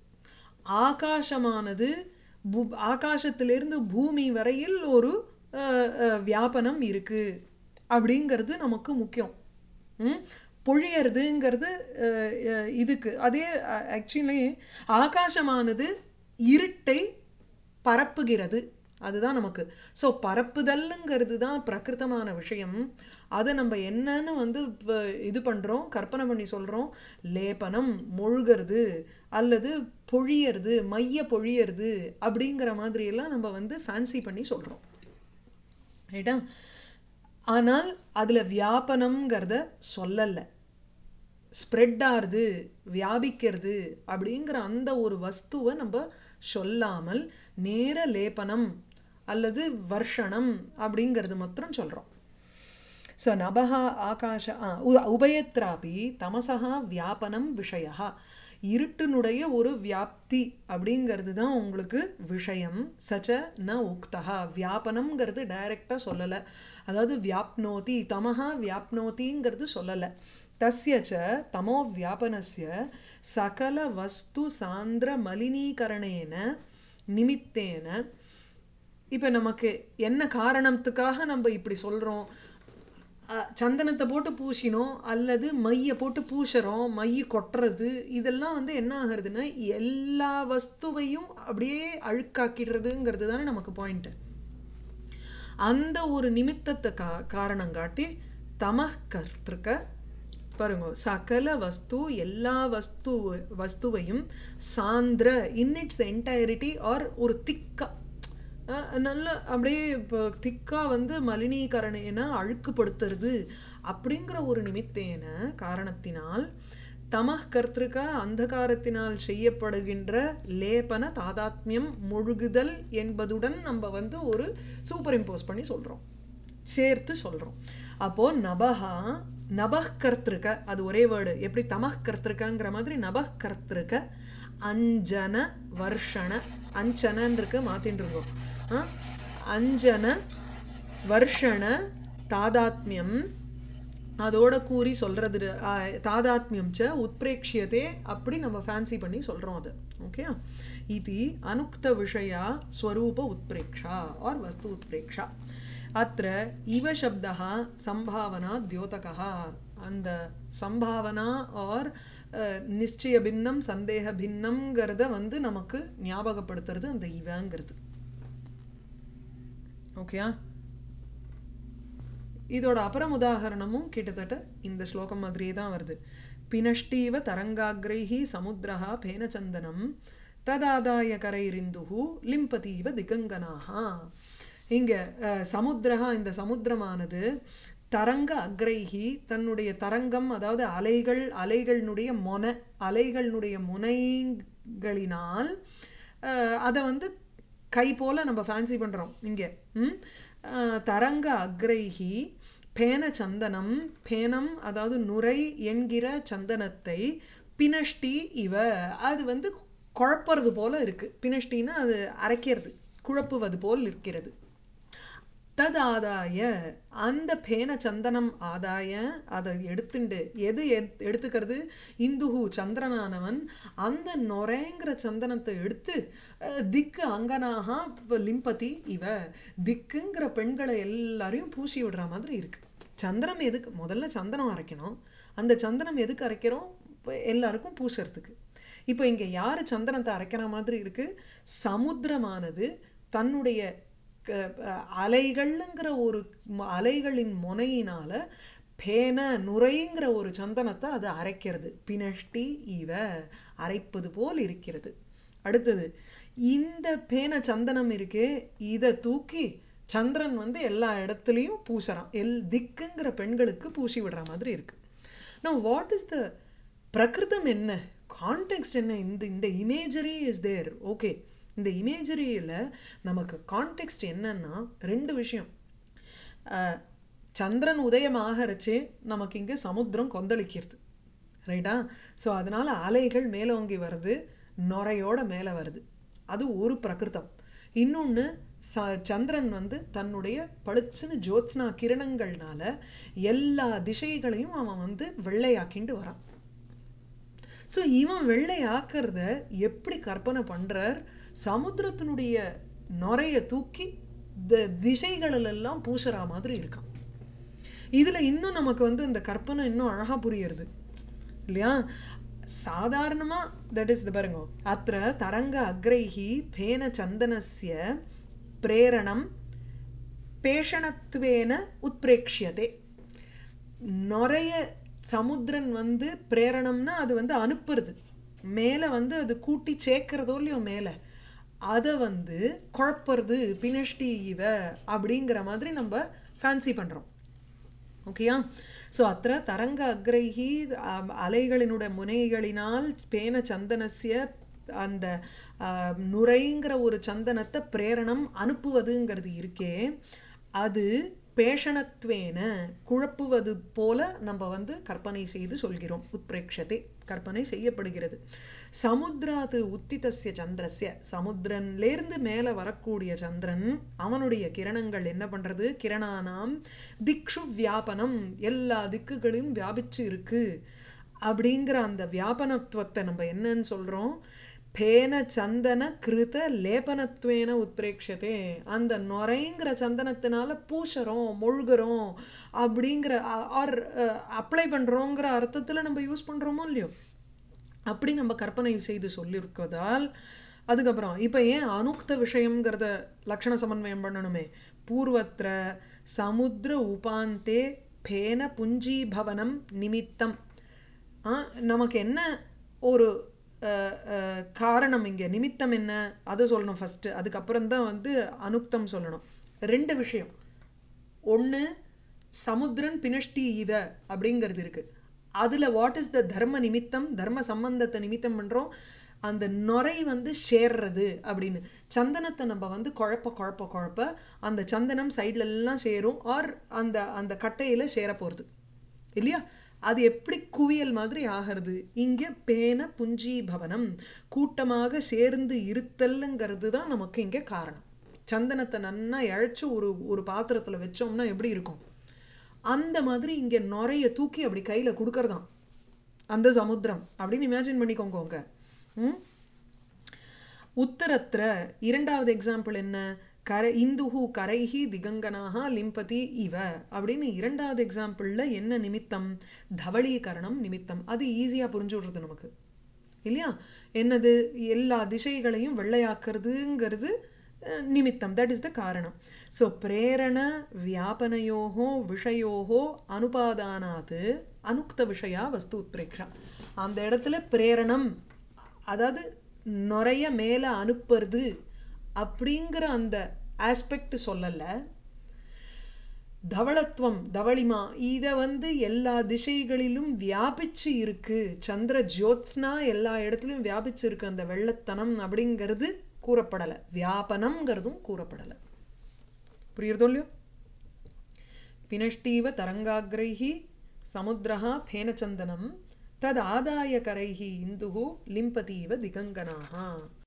A: ஆகாசமானது ஆகாசத்திலிருந்து பூமி வரையில் ஒரு வியாபனம் இருக்குது அப்படிங்கிறது நமக்கு முக்கியம். பொழியறதுங்கிறது இதுக்கு அதே ஆக்சுவலி ஆகாசமானது இருட்டை பரப்புகிறது, அதுதான் நமக்கு. ஸோ பரப்புதல்ங்கிறது தான் பிரகிருத்தமான விஷயம். அதை நம்ம என்னன்னு வந்து இது பண்ணுறோம், கற்பனை பண்ணி சொல்கிறோம். லேபனம் மொழ்கிறது அல்லது பொழியறது, மைய பொழியறது அப்படிங்கிற மாதிரியெல்லாம் நம்ம வந்து ஃபேன்சி பண்ணி சொல்கிறோம், ரைட்டா? ஆனால் அதில் வியாபனம்ங்கிறத சொல்லலை. ஸ்ப்ரெட் ஆகுது, வியாபிக்கிறது அப்படிங்கிற அந்த ஒரு வஸ்துவை நம்ம சொல்லாமல் நேர லேபனம் அல்லது வர்ஷணம் அப்படிங்கிறது மாத்திரம் சொல்கிறோம். ஸோ நபஹா ஆகாஷ உபயத்ராபி தமசா வியாபனம் விஷயா. இருட்டினுடைய ஒரு வியாப்தி அப்படிங்கிறது தான் உங்களுக்கு விஷயம். சச்ச ந உக்தா. வியாபனம்ங்கிறது டைரெக்டாக சொல்லலை, அதாவது வியாப்னோதி தமஹா வியாப்னோதிங்கிறது சொல்லலை. தஸ்ய ச தமோ வியாபனஸ்ய சகல வஸ்து சாந்திர மலினீகரணேன நிமித்தேன. இப்போ நமக்கு என்ன காரணத்துக்காக நம்ம இப்படி சொல்கிறோம்? சந்தனத்தை போட்டு பூசினோம் அல்லது மையை போட்டு பூசுகிறோம், மை கொட்டுறது, இதெல்லாம் வந்து என்ன ஆகுறதுன்னா எல்லா வஸ்துவையும் அப்படியே அழுக்காக்கிடுறதுங்கிறது தானே நமக்கு பாயிண்ட்டு. அந்த ஒரு நிமித்தத்தை காரணம் காட்டி தமஹ் கர்த்திருக்க பாருங்க சகல வஸ்து எல்லா வஸ்துவையும் சாந்திர இன் இட்ஸ் என்டையரிட்டி ஆர் ஒரு திக்கா நல்ல அப்படியே இப்போ திக்காக வந்து மலினீகரணேன அழுக்குப்படுத்துறது அப்படிங்கிற ஒரு நிமித்தேன காரணத்தினால் தமஹ் கர்த்திருக்க அந்தகாரத்தினால் செய்யப்படுகின்ற லேபன தாதாத்மியம் முழுகுதல் என்பதுடன் நம்ம வந்து ஒரு சூப்பர் இம்போஸ் பண்ணி சொல்கிறோம், சேர்த்து சொல்கிறோம். அப்போது நபஹா நபஹ் கர்த்திருக்க அது ஒரே வேர்டு எப்படி தமஹ் கர்த்திருக்கங்கிற மாதிரி நபஹ் கர்த்திருக்க அஞ்சன வர்ஷண அஞ்சனன்னு இருக்கு மாற்றின்னு இருக்கோம். அஞ்சன வர்ஷண தாதாத்மியம் அதோட கூறி சொல்கிறது தாதாத்மியம் ச உத்பிரேக்ஷியதே அப்படி நம்ம ஃபேன்சி பண்ணி சொல்கிறோம் அது. ஓகே இது அனுக்த விஷயா ஸ்வரூப உத்பிரேக்ஷா ஆர் வஸ்து உத்பிரேக்ஷா. அத்த இவ சப்தா சம்பாவனா தியோதகா அந்த சம்பாவனா ஆர் நிச்சய பின்னம் சந்தேக பின்னம்ங்கிறத வந்து நமக்கு ஞாபகப்படுத்துறது அந்த இவங்கிறது. ஓகேயா இதோட அப்புறம் உதாகரணமும் கிட்டத்தட்ட இந்த ஸ்லோகம் மாதிரியே தான் வருது. பினஷ்டீவ தரங்காக்ரைஹி சமுத்திரஹா பேனச்சந்தனம் ததாதாய கரைரிந்துஹு லிம்பதீவ திகங்கனாஹா. இங்கே சமுத்திரஹா இந்த சமுத்திரமானது தரங்க அக்ரைஹி தன்னுடைய தரங்கம் அதாவது அலைகளினுடைய அலைகளினுடைய முனைகளினால் அதை வந்து கை போல் நம்ம ஃபேன்சி பண்ணுறோம் இங்கே. தரங்க அக்ரைஹி பேன சந்தனம் பேனம் அதாவது நுரை என்கிற சந்தனத்தை பினஷ்டி இவ அது வந்து குழப்பறது போல் இருக்குது. பினஷ்டின்னா அது அரைக்கிறது குழப்புவது போல் இருக்கிறது. தது ஆதாய அந்த பேன சந்தனம் ஆதாய அதை எடுத்துண்டு எது எடுத்துக்கிறது இந்துஹு சந்திரனானவன் அந்த நொரைங்கிற சந்தனத்தை எடுத்து திக்கு அங்கனாக லிம்பதி இவ திக்குங்கிற பெண்களை எல்லாரையும் பூசி விடுற மாதிரி இருக்குது. சந்திரன் எதுக்கு முதல்ல சந்தனம் அரைக்கணும், அந்த சந்தனம் எதுக்கு அரைக்கிறோம் எல்லாருக்கும் பூசுறதுக்கு. இப்போ இங்கே யார் சந்தனத்தை அரைக்கிற மாதிரி இருக்குது சமுத்திரமானது தன்னுடைய அலைகள்ங்கிற ஒரு அலைகளின் முனையினால பேன நுரைங்கிற ஒரு சந்தனத்தை அது அரைக்கிறது. பினஷ்டி இவ அரைப்பது போல் இருக்கிறது. அடுத்தது இந்த பேன சந்தனம் இருக்கே இதை தூக்கி சந்திரன் வந்து எல்லா இடத்துலையும் பூசுறான், திக்குங்கிற பெண்களுக்கு பூசி விடுற மாதிரி இருக்கு. நோ வாட் இஸ் த பிரகிருதம் என்ன கான்டெக்ஸ்ட் என்ன இந்த இமேஜரி இஸ் தேர். ஓகே இந்த இமேஜரியில் நமக்கு கான்டெக்ஸ்ட் என்னன்னா ரெண்டு விஷயம். சந்திரன் உதயமாகறச்சே நமக்கு இங்கே சமுத்திரம் கொந்தளிக்கிறது ரைட்டா. ஸோ அதனால் அலைகள் மேலோங்கி வருது, நுரையோட மேலே வருது, அது ஒரு பிரகிருதம். இன்னொன்று சந்திரன் வந்து தன்னுடைய பளிச்சுன்னு ஜோத்ஸ்னா கிரணங்கள்னால எல்லா திசைகளையும் அவன் வந்து வெள்ளையாக்கிண்டு வரான். ஸோ இவன் வெள்ளையாக்கிறத எப்படி கற்பனை பண்ணுறார், சமுத்திரத்தினுடைய நுரையை தூக்கி திசைகளெல்லாம் பூசுகிற மாதிரி இருக்கான். இதில் இன்னும் நமக்கு வந்து இந்த கற்பனை இன்னும் அழகாக புரியுறது இல்லையா. சாதாரணமாக தட் இஸ் பாருங்க அத்த தரங்க அக்ரைஹி பேன சந்தனஸ்ய பிரேரணம் பேஷணத்துவேன உத்பிரேக்ஷியதே. நுரைய சமுத்திரன் வந்து பிரேரணம்னா அது வந்து அனுப்புறது மேலே வந்து அது கூட்டி சேர்க்கிறதோ இல்லையோ மேலே அதை வந்து குழப்புறது பினஷ்டி இவ அப்படிங்கிற மாதிரி நம்ம ஃபேன்சி பண்ணுறோம். ஓகேயா. ஸோ அத்த தரங்க அக்ரைஹி அலைகளினுடைய முனைகளினால் பேன சந்தனசிய அந்த நுரைங்கிற ஒரு சந்தனத்தை பிரேரணம் அனுப்புவதுங்கிறது இருக்கே அது பேஷணத்வேன குழப்புவது போல நம்ம வந்து கற்பனை செய்து சொல்கிறோம். உத்பிரேக்ஷத்தை கற்பனை செய்யப்படுகிறது. சமுத்திராது உத்திதஸ்ய சந்திரஸ்ய சமுத்திரன்லேருந்து மேலே வரக்கூடிய சந்திரன் அவனுடைய கிரணங்கள் என்ன பண்ணுறது, கிரணானாம் திக்ஷு வியாபனம் எல்லா திக்குகளையும் வியாபிச்சு இருக்கு அப்படிங்கிற அந்த வியாபனத்துவத்தை நம்ம என்னன்னு சொல்கிறோம், பேன சந்தன கிருத லேபனத்வேன உத்பிரேக்ஷதே. அந்த நுரைங்கிற சந்தனத்தினால பூசுறோம் மொழுகிறோம் அப்படிங்கிற ஆர் அப்ளை பண்ணுறோங்கிற அர்த்தத்தில் நம்ம யூஸ் பண்ணுறோமோ இல்லையோ அப்படி நம்ம கற்பனை செய்து சொல்லியிருக்கதால். அதுக்கப்புறம் இப்போ ஏன் அனுக்த விஷயங்கிறத லக்ஷண சமன்வயம் பண்ணணுமே, பூர்வத்திர சமுத்திர உபாந்தே பேன புஞ்சீபவனம் நிமித்தம். நமக்கு என்ன ஒரு காரணம் இங்கே, நிமித்தம் என்ன அதை சொல்லணும் ஃபஸ்ட்டு, அதுக்கப்புறம் தான் வந்து அனுக்தம் சொல்லணும். ரெண்டு விஷயம். ஒன்று சமுத்திரன் பினஷ்டி இவ அப்படிங்கிறது இருக்குது. அதில் வாட் இஸ் த தர்ம நிமித்தம், தர்ம சம்பந்தத்தை நிமித்தம் பண்ணுறோம். அந்த நுரை வந்து சேர்றது அப்படின்னு. சந்தனத்தை நம்ம வந்து குழப்ப அந்த சந்தனம் சைட்லெல்லாம் சேரும், ஆர் அந்த அந்த கட்டையில் சேர போகிறது இல்லையா. அது எப்படி குவியல் மாதிரி ஆகிறது. இங்கே பேன புஞ்சீபவனம், கூட்டமாக சேர்ந்து இருத்தல்ங்கிறது தான் நமக்கு இங்கே காரணம். சந்தனத்தை நன்னா இழைச்சி ஒரு பாத்திரத்தில் வச்சோம்னா எப்படி இருக்கும், அந்த மாதிரி இங்கே நுரைய தூக்கி அப்படி கையில் கொடுக்கறதான் அந்த சமுத்திரம் அப்படின்னு இமேஜின் பண்ணிக்கோங்க. உத்தரத்திர இரண்டாவது எக்ஸாம்பிள் என்ன, இந்துஹு கரைஹி திகங்கனாக லிம்பதி இவ அப்படின்னு இரண்டாவது எக்ஸாம்பிளில் என்ன நிமித்தம், தவளீகரணம் நிமித்தம். அது ஈஸியாக புரிஞ்சு விடுறது நமக்கு இல்லையா. என்னது, எல்லா திசைகளையும் வெள்ளையாக்குறதுங்கிறது நிமித்தம், தட் இஸ் த காரணம். ஸோ பிரேரண வியாபனையோகோ விஷயோகோ அனுபாதானாத் அனுக்த விஷயா வஸ்து உத்பிரேக்ஷா. அந்த இடத்துல பிரேரணம், அதாவது நுரைய மேலே அனுப்புறது அப்படிங்கிற அந்த ஆஸ்பெக்ட் சொல்லலை. தவளத்துவம், தவளிமா, இதை வந்து எல்லா திசைகளிலும் வியாபிச்சு இருக்கு, சந்திர ஜோத்ஸ்னா எல்லா இடத்துலையும் வியாபிச்சு இருக்கு அந்த வெள்ளத்தனம் அப்படிங்கிறது கூறப்படலை. வியாபனம்ங்கிறதும் கூறப்படலை. புரியுறதோ இல்லையோ. பினஷ்டீவ தரங்காக்ரைஹி சமுத்திரஹா பேனச்சந்தனம் தத் ஆதாய கரைஹி இந்துஹு லிம்பதீவ திகங்கனாஹா.